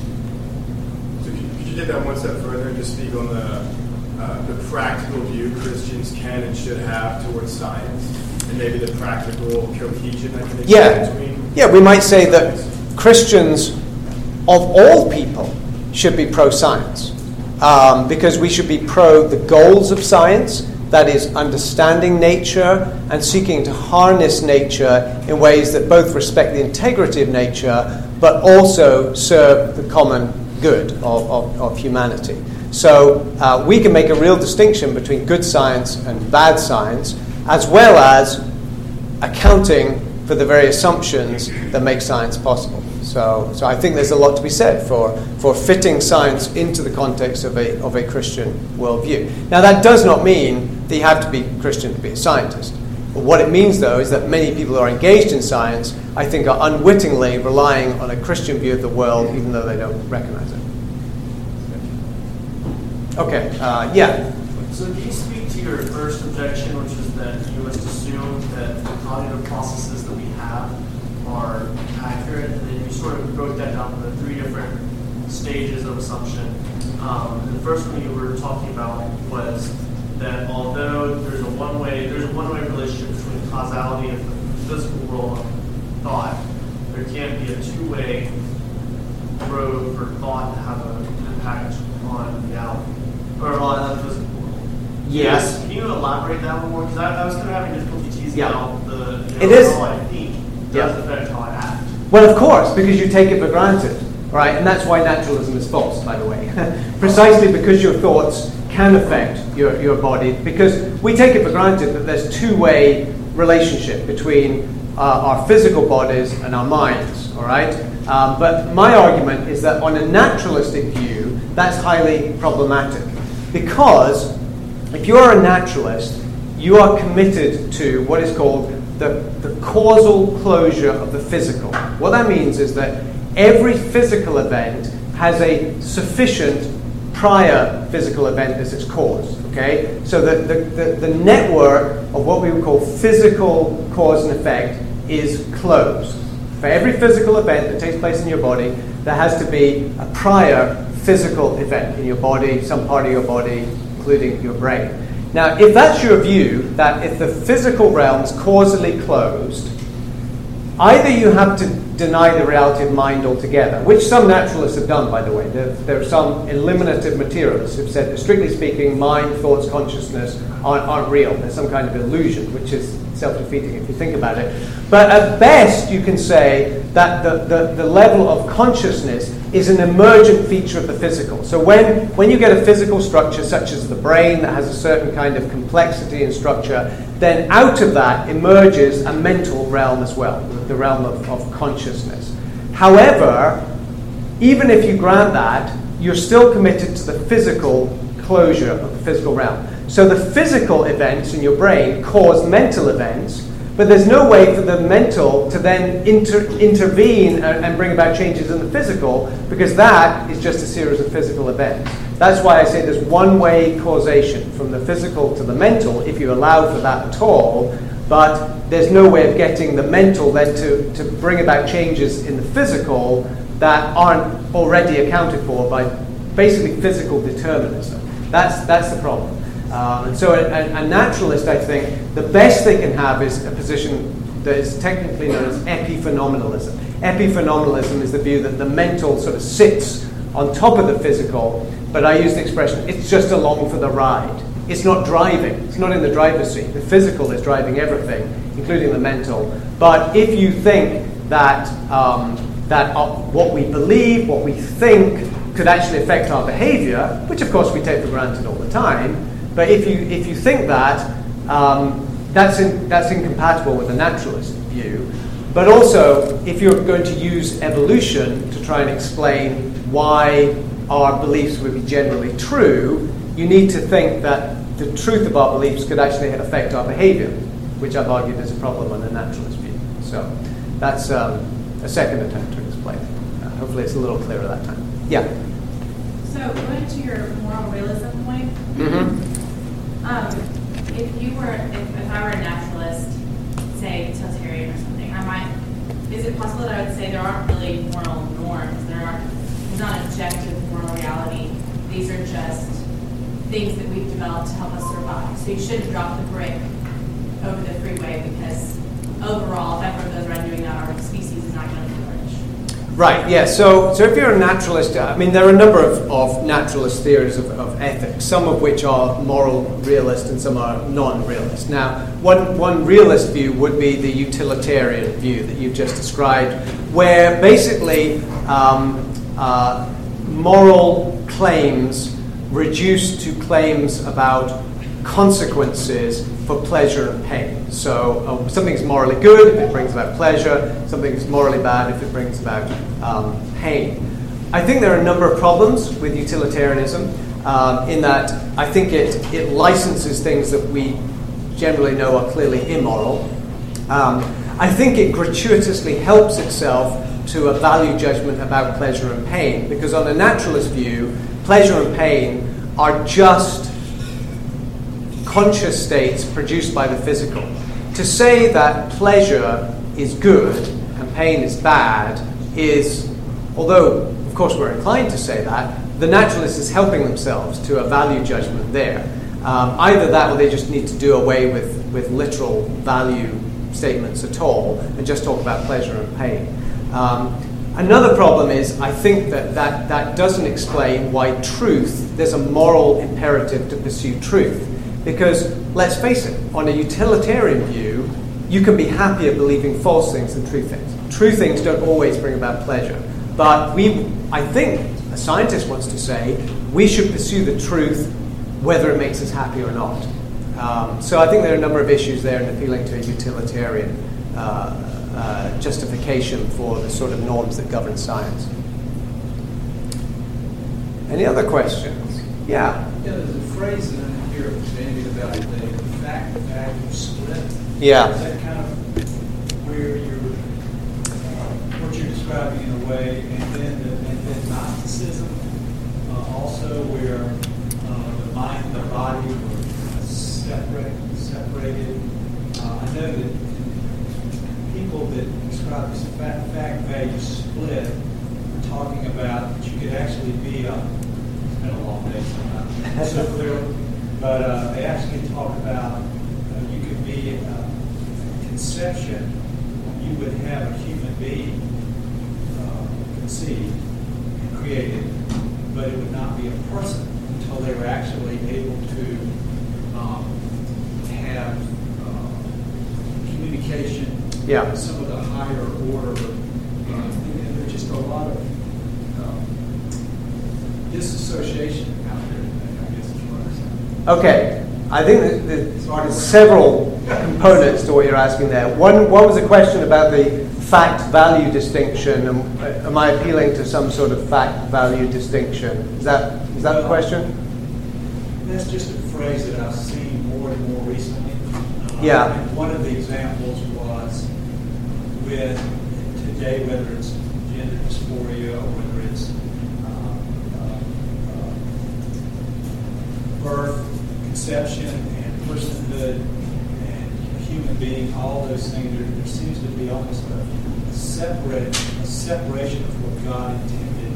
So could you take that one step further and just speak on the uh, the practical view Christians can and should have towards science, and maybe the practical cohesion that can exist yeah. between? Yeah, we might say that Christians of all people should be pro-science, um, because we should be pro the goals of science, that is, understanding nature and seeking to harness nature in ways that both respect the integrity of nature but also serve the common good of, of, of humanity. So uh, we can make a real distinction between good science and bad science, as well as accounting for the very assumptions that make science possible. So, so I think there's a lot to be said for, for fitting science into the context of a of a Christian worldview. Now, that does not mean that you have to be Christian to be a scientist. But what it means, though, is that many people who are engaged in science, I think, are unwittingly relying on a Christian view of the world, even though they don't recognize it. Okay, uh, yeah. So can you speak to your first objection, which is that you must assume that the cognitive processes that we have are accurate, and then you sort of broke that down down the three different stages of assumption. Um, and the first one you were talking about was that although there's a one-way there's a one-way relationship between causality of the physical world and thought, there can't be a two-way road for thought to have an impact on reality or on the physical world. Yes. Can you elaborate that one more? Because I, I was kind of having difficulty teasing Yeah. out the you know, It is- how I think does Yeah. affect how I act. Well, of course, because you take it for granted, right? And that's why naturalism is false, by the way. Precisely because your thoughts can affect your, your body, because we take it for granted that there's two-way relationship between uh, our physical bodies and our minds, all right? Um, but my argument is that on a naturalistic view, that's highly problematic, because if you're a naturalist, you are committed to what is called the, the causal closure of the physical. What that means is that every physical event has a sufficient prior physical event as its cause, okay? So the, the, the, the network of what we would call physical cause and effect is closed. For every physical event that takes place in your body, there has to be a prior physical event in your body, some part of your body, including your brain. Now, if that's your view, that if the physical realm's causally closed, either you have to deny the reality of mind altogether, which some naturalists have done, by the way. There, there are some eliminative materialists who've said that, strictly speaking, mind, thoughts, consciousness aren't, aren't real. There's some kind of illusion, which is self-defeating if you think about it. But at best, you can say that the, the, the level of consciousness is an emergent feature of the physical. So when, when you get a physical structure, such as the brain, that has a certain kind of complexity and structure, then out of that emerges a mental realm as well, the realm of, of consciousness. However, even if you grant that, you're still committed to the physical closure of the physical realm. So the physical events in your brain cause mental events, but there's no way for the mental to then inter- intervene and, and bring about changes in the physical, because that is just a series of physical events. That's why I say there's one-way causation from the physical to the mental, if you allow for that at all, but there's no way of getting the mental then to, to bring about changes in the physical that aren't already accounted for by basically physical determinism. That's, that's the problem. Um, and so a, a naturalist, I think, the best they can have is a position that is technically known as epiphenomenalism. Epiphenomenalism is the view that the mental sort of sits on top of the physical, but I use the expression, it's just along for the ride. It's not driving. It's not in the driver's seat. The physical is driving everything, including the mental. But if you think that, um, that uh, what we believe, what we think, could actually affect our behavior, which of course we take for granted all the time, but if you if you think that, um, that's in, that's incompatible with the naturalist view. But also, if you're going to use evolution to try and explain why our beliefs would be generally true, you need to think that the truth of our beliefs could actually affect our behavior, which I've argued is a problem on the naturalist view. So that's um, a second attempt to explain. Uh, hopefully it's a little clearer that time. Yeah? So going to your moral realism point, Mm-hmm. Um, if you were, if, if I were a naturalist, say utilitarian or something, I might, is it possible that I would say there aren't really moral norms, there aren't, there's not an objective moral reality, these are just things that we've developed to help us survive. So you shouldn't drop the brake over the freeway because overall, if everyone goes around doing that, our species is not going to flourish. Right, yeah, so so if you're a naturalist, I mean, there are a number of, of naturalist theories of, of ethics, some of which are moral realist and some are non-realist. Now, one, one realist view would be the utilitarian view that you've just described, where basically um, uh, moral claims reduce to claims about consequences for pleasure and pain. So uh, something's morally good if it brings about pleasure, something's morally bad if it brings about um, pain. I think there are a number of problems with utilitarianism um, in that I think it, it licenses things that we generally know are clearly immoral. Um, I think it gratuitously helps itself to a value judgment about pleasure and pain, because on a naturalist view, pleasure and pain are just conscious states produced by the physical. To say that pleasure is good and pain is bad is although, of course, we're inclined to say that, the naturalist is helping themselves to a value judgment there. Um, either that or they just need to do away with, with literal value statements at all and just talk about pleasure and pain. Um, another problem is I think that, that that doesn't explain why truth, there's a moral imperative to pursue truth. Because, let's face it, on a utilitarian view, you can be happier believing false things than true things. True things don't always bring about pleasure. But we, I think, a scientist wants to say, we should pursue the truth whether it makes us happy or not. Um, so I think there are a number of issues there in appealing to a utilitarian uh, uh, justification for the sort of norms that govern science. Any other questions? Yeah? Yeah, there's a phrase that I hear bandied about today, the fact-value split. Yeah. Is that kind of where you're, uh, what you're describing in a way, and then, the, and then Gnosticism, uh, also where uh, the mind and the body were separate, separated. Uh, I know that people that describe this fact, fact-value split are talking about that you could actually be a, it's been a long day sometimes, so clearly, but uh, they actually talk about uh, you could be uh, conception, you would have a human being uh, conceived and created, but it would not be a person until they were actually able to um, have uh, communication Yeah. with some of the higher order. Uh, and there's just a lot of um, disassociation out there, I guess is what I'm saying. Okay. I think that there's several components to what you're asking there. One, one was a question about the fact-value distinction. And, uh, am I appealing to some sort of fact-value distinction? Is that is that the question? That's just a phrase that I've seen more and more recently. Uh, Yeah. And one of the examples was with today, whether it's gender dysphoria or whether it's uh, uh, uh, birth, conception, and personhood, and human being, all those things, there, there seems to be almost a, a separate, a separation of what God intended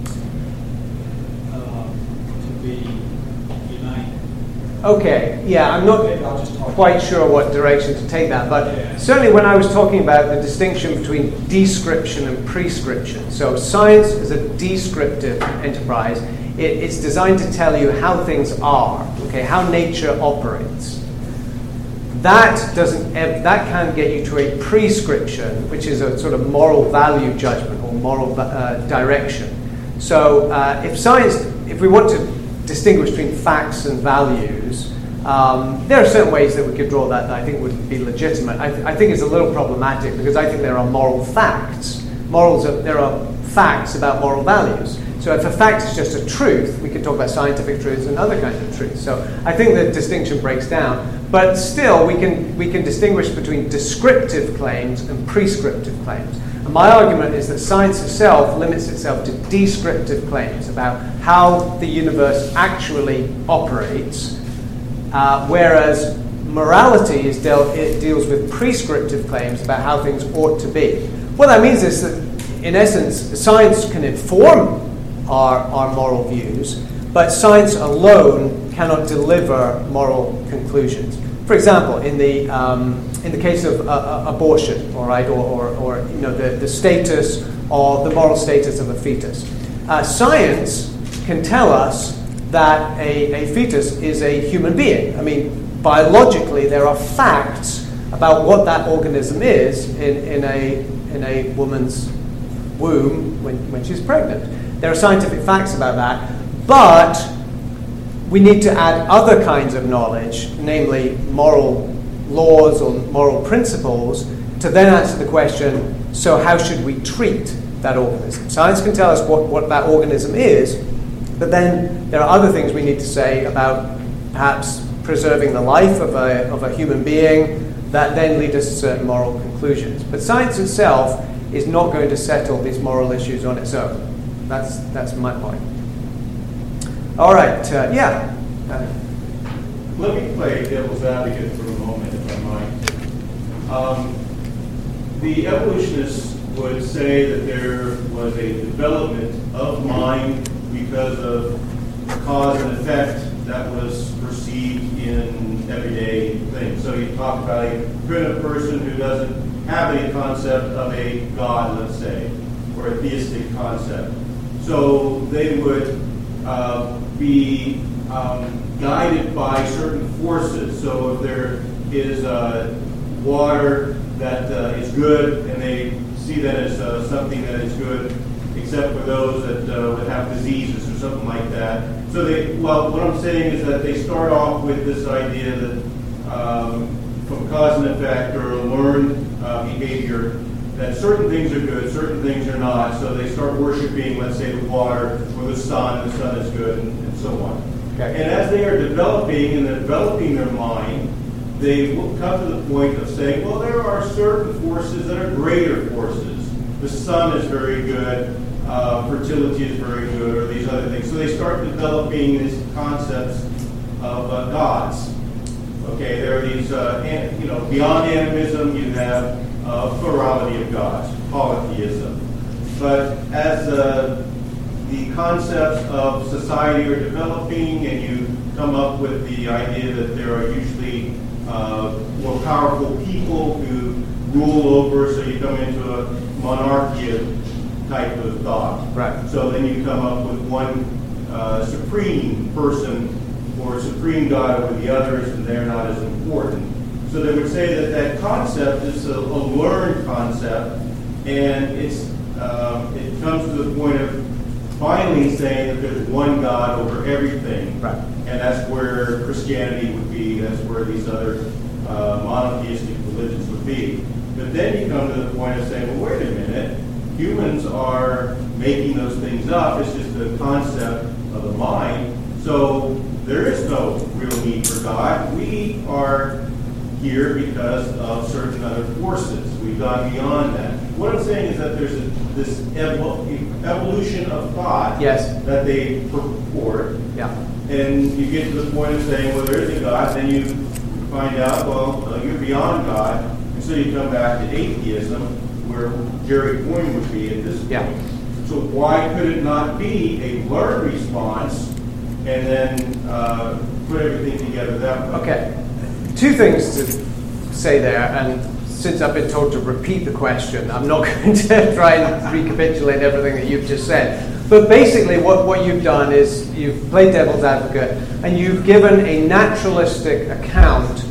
um, to be united. Okay, yeah, I'm not Maybe I'll just talk quite sure what direction to take that, but Yeah. certainly when I was talking about the distinction between description and prescription, so science is a descriptive enterprise. It, it's designed to tell you how things are, okay, how nature operates. That doesn't, that can get you to a prescription, which is a sort of moral value judgment or moral uh, direction. So uh, if science, if we want to distinguish between facts and values, um, there are certain ways that we could draw that that I think would be legitimate. I, th- I think it's a little problematic because I think there are moral facts. Morals are, there are facts about moral values. So if a fact is just a truth, we can talk about scientific truths and other kinds of truths. So I think the distinction breaks down. But still, we can we can distinguish between descriptive claims and prescriptive claims. And my argument is that science itself limits itself to descriptive claims about how the universe actually operates, uh, whereas morality is dealt, it deals with prescriptive claims about how things ought to be. What that means is that, in essence, science can inform our, our moral views, but science alone cannot deliver moral conclusions. For example, in the um, in the case of uh, uh, abortion, all right, or, or, or you know the, the status or the moral status of a fetus, uh, science can tell us that a, a fetus is a human being. I mean, biologically, there are facts about what that organism is in, in a in a woman's womb when, when she's pregnant. There are scientific facts about that, but we need to add other kinds of knowledge, namely moral laws or moral principles, to then answer the question, so how should we treat that organism? Science can tell us what, what that organism is, but then there are other things we need to say about perhaps preserving the life of a, of a human being that then lead us to certain moral conclusions. But science itself is not going to settle these moral issues on its own. That's, that's my point. All right, uh, yeah. Uh, Let me play devil's advocate for a moment, if I might. Um, the evolutionists would say that there was a development of mind because of cause and effect that was perceived in everyday things. So you talk about a primitive person who doesn't have a concept of a God, let's say, or a theistic concept. So they would uh, be um, guided by certain forces. So if there is uh, water that uh, is good, and they see that as uh, something that is good, except for those that uh, would have diseases or something like that. So they, well, what I'm saying is that they start off with this idea that um, from cause and effect or learned uh, behavior, that certain things are good, certain things are not. So they start worshiping, let's say, the water or the sun. The sun is good, and, and so on. Okay. And as they are developing and they're developing their mind, they will come to the point of saying, well, there are certain forces that are greater forces. The sun is very good, uh, fertility is very good, or these other things. So they start developing these concepts of uh, gods. Okay, there are these, uh, an, you know, beyond animism, you have a plurality of gods, polytheism. But as uh, the concepts of society are developing, and you come up with the idea that there are usually uh, more powerful people who rule over, so you come into a monarchy type of thought. Right. So then you come up with one uh, supreme person or supreme God over the others, and they're not as important. So they would say that that concept is a, a learned concept, and it's um, it comes to the point of finally saying that there's one God over everything. Right. And that's where Christianity would be, that's where these other uh, monotheistic religions would be. But then you come to the point of saying, well, wait a minute, humans are making those things up. It's just a concept of the mind. So there is no real need for God. We are here because of certain other forces. We've gone beyond that. What I'm saying is that there's a, this evol- evolution of thought Yes. that they purport. Yeah. And you get to the point of saying, well, there is a God. Then you find out, well, uh, you're beyond God. And so you come back to atheism, where Jerry Coyne would be at this point. Yeah. So why could it not be a learned response and then uh, put everything together that way? Okay. Two things to say there, and since I've been told to repeat the question, I'm not going to try and recapitulate everything that you've just said. But basically what, what you've done is you've played devil's advocate, and you've given a naturalistic account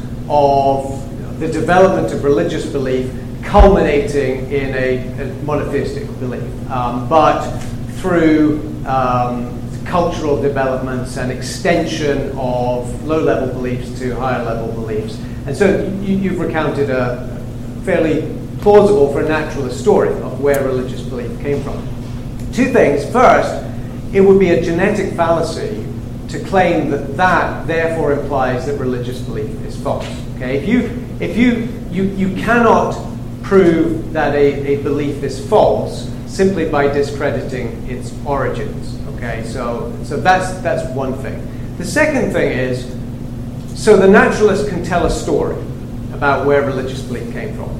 of the development of religious belief culminating in a, a monotheistic belief, um, but through um, cultural developments and extension of low-level beliefs to higher-level beliefs. And so you, you've recounted a fairly plausible for a naturalist story of where religious belief came from. Two things. First, it would be a genetic fallacy to claim that that therefore implies that religious belief is false. Okay? If you if you you, you cannot prove that a, a belief is false simply by discrediting its origins. Okay, so so that's that's one thing. The second thing is, so the naturalist can tell a story about where religious belief came from.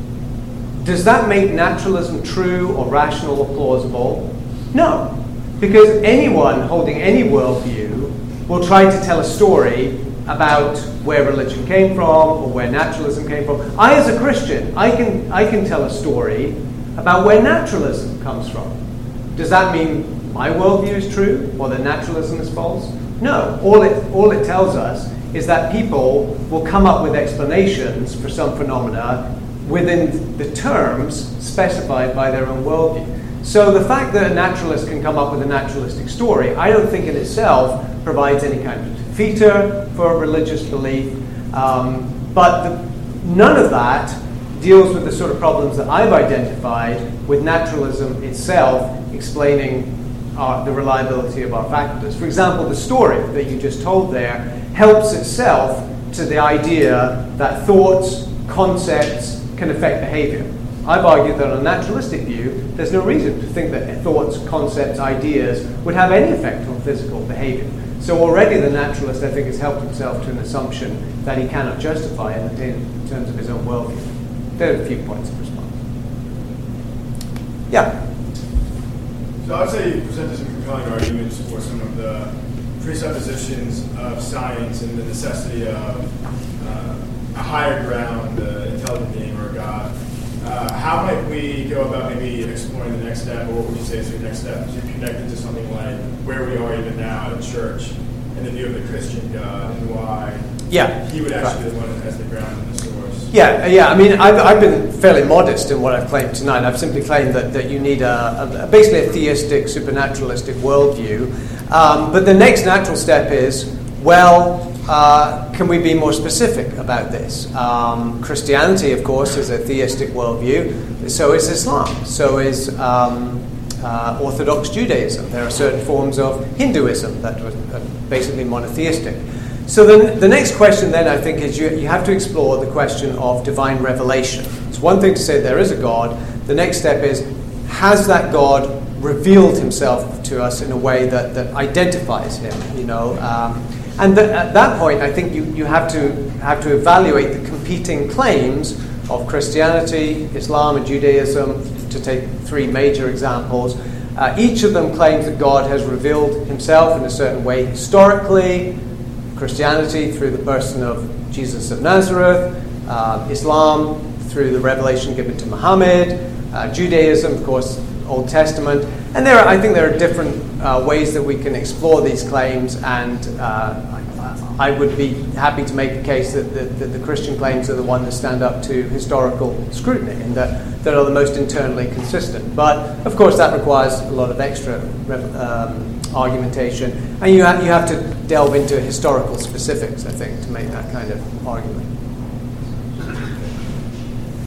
Does that make naturalism true or rational or plausible? No, because anyone holding any worldview will try to tell a story about where religion came from or where naturalism came from. I, as a Christian, I can I can tell a story about where naturalism comes from. Does that mean my worldview is true or that naturalism is false? No. All it all it tells us is that people will come up with explanations for some phenomena within the terms specified by their own worldview. So the fact that a naturalist can come up with a naturalistic story, I don't think in itself provides any kind of feature for religious belief. Um, but the, none of that deals with the sort of problems that I've identified with naturalism itself explaining our, the reliability of our faculties. For example, the story that you just told there helps itself to the idea that thoughts, concepts can affect behavior. I've argued that on a naturalistic view, there's no reason to think that thoughts, concepts, ideas would have any effect on physical behavior. So already the naturalist, I think, has helped himself to an assumption that he cannot justify in, in terms of his own worldview. There are a few points of response. Yeah. So I would say you presented some compelling arguments for some of the presuppositions of science and the necessity of uh, a higher ground, uh, intelligent being or God. Uh, how might we go about maybe exploring the next step, or what would you say is the next step to connect it to something like where we are even now in church and the view of the Christian God and why Yeah. he would actually be the one that has the ground and the source? Yeah, yeah. I mean, I've, I've been fairly modest in what I've claimed tonight. I've simply claimed that, that you need a, a basically a theistic, supernaturalistic worldview. Um, but the next natural step is, well, uh, can we be more specific about this? Um, Christianity, of course, is a theistic worldview. So is Islam. So is um, uh, Orthodox Judaism. There are certain forms of Hinduism that are basically monotheistic. So then the next question then, I think, is you, you have to explore the question of divine revelation. It's one thing to say there is a God. The next step is, has that God revealed himself to us in a way that, that identifies him, you know? Um, and th- at that point, I think you, you have to have to evaluate the competing claims of Christianity, Islam, and Judaism, to take three major examples. Uh, each of them claims that God has revealed himself in a certain way historically. Christianity through the person of Jesus of Nazareth, uh, Islam through the revelation given to Muhammad, uh, Judaism, of course, Old Testament. And there are, I think there are different uh, ways that we can explore these claims, and uh, I, I would be happy to make the case that the, that the Christian claims are the ones that stand up to historical scrutiny and that, that are the most internally consistent. But, of course, that requires a lot of extra um, argumentation, and you have, you have to delve into historical specifics, I think, to make that kind of argument.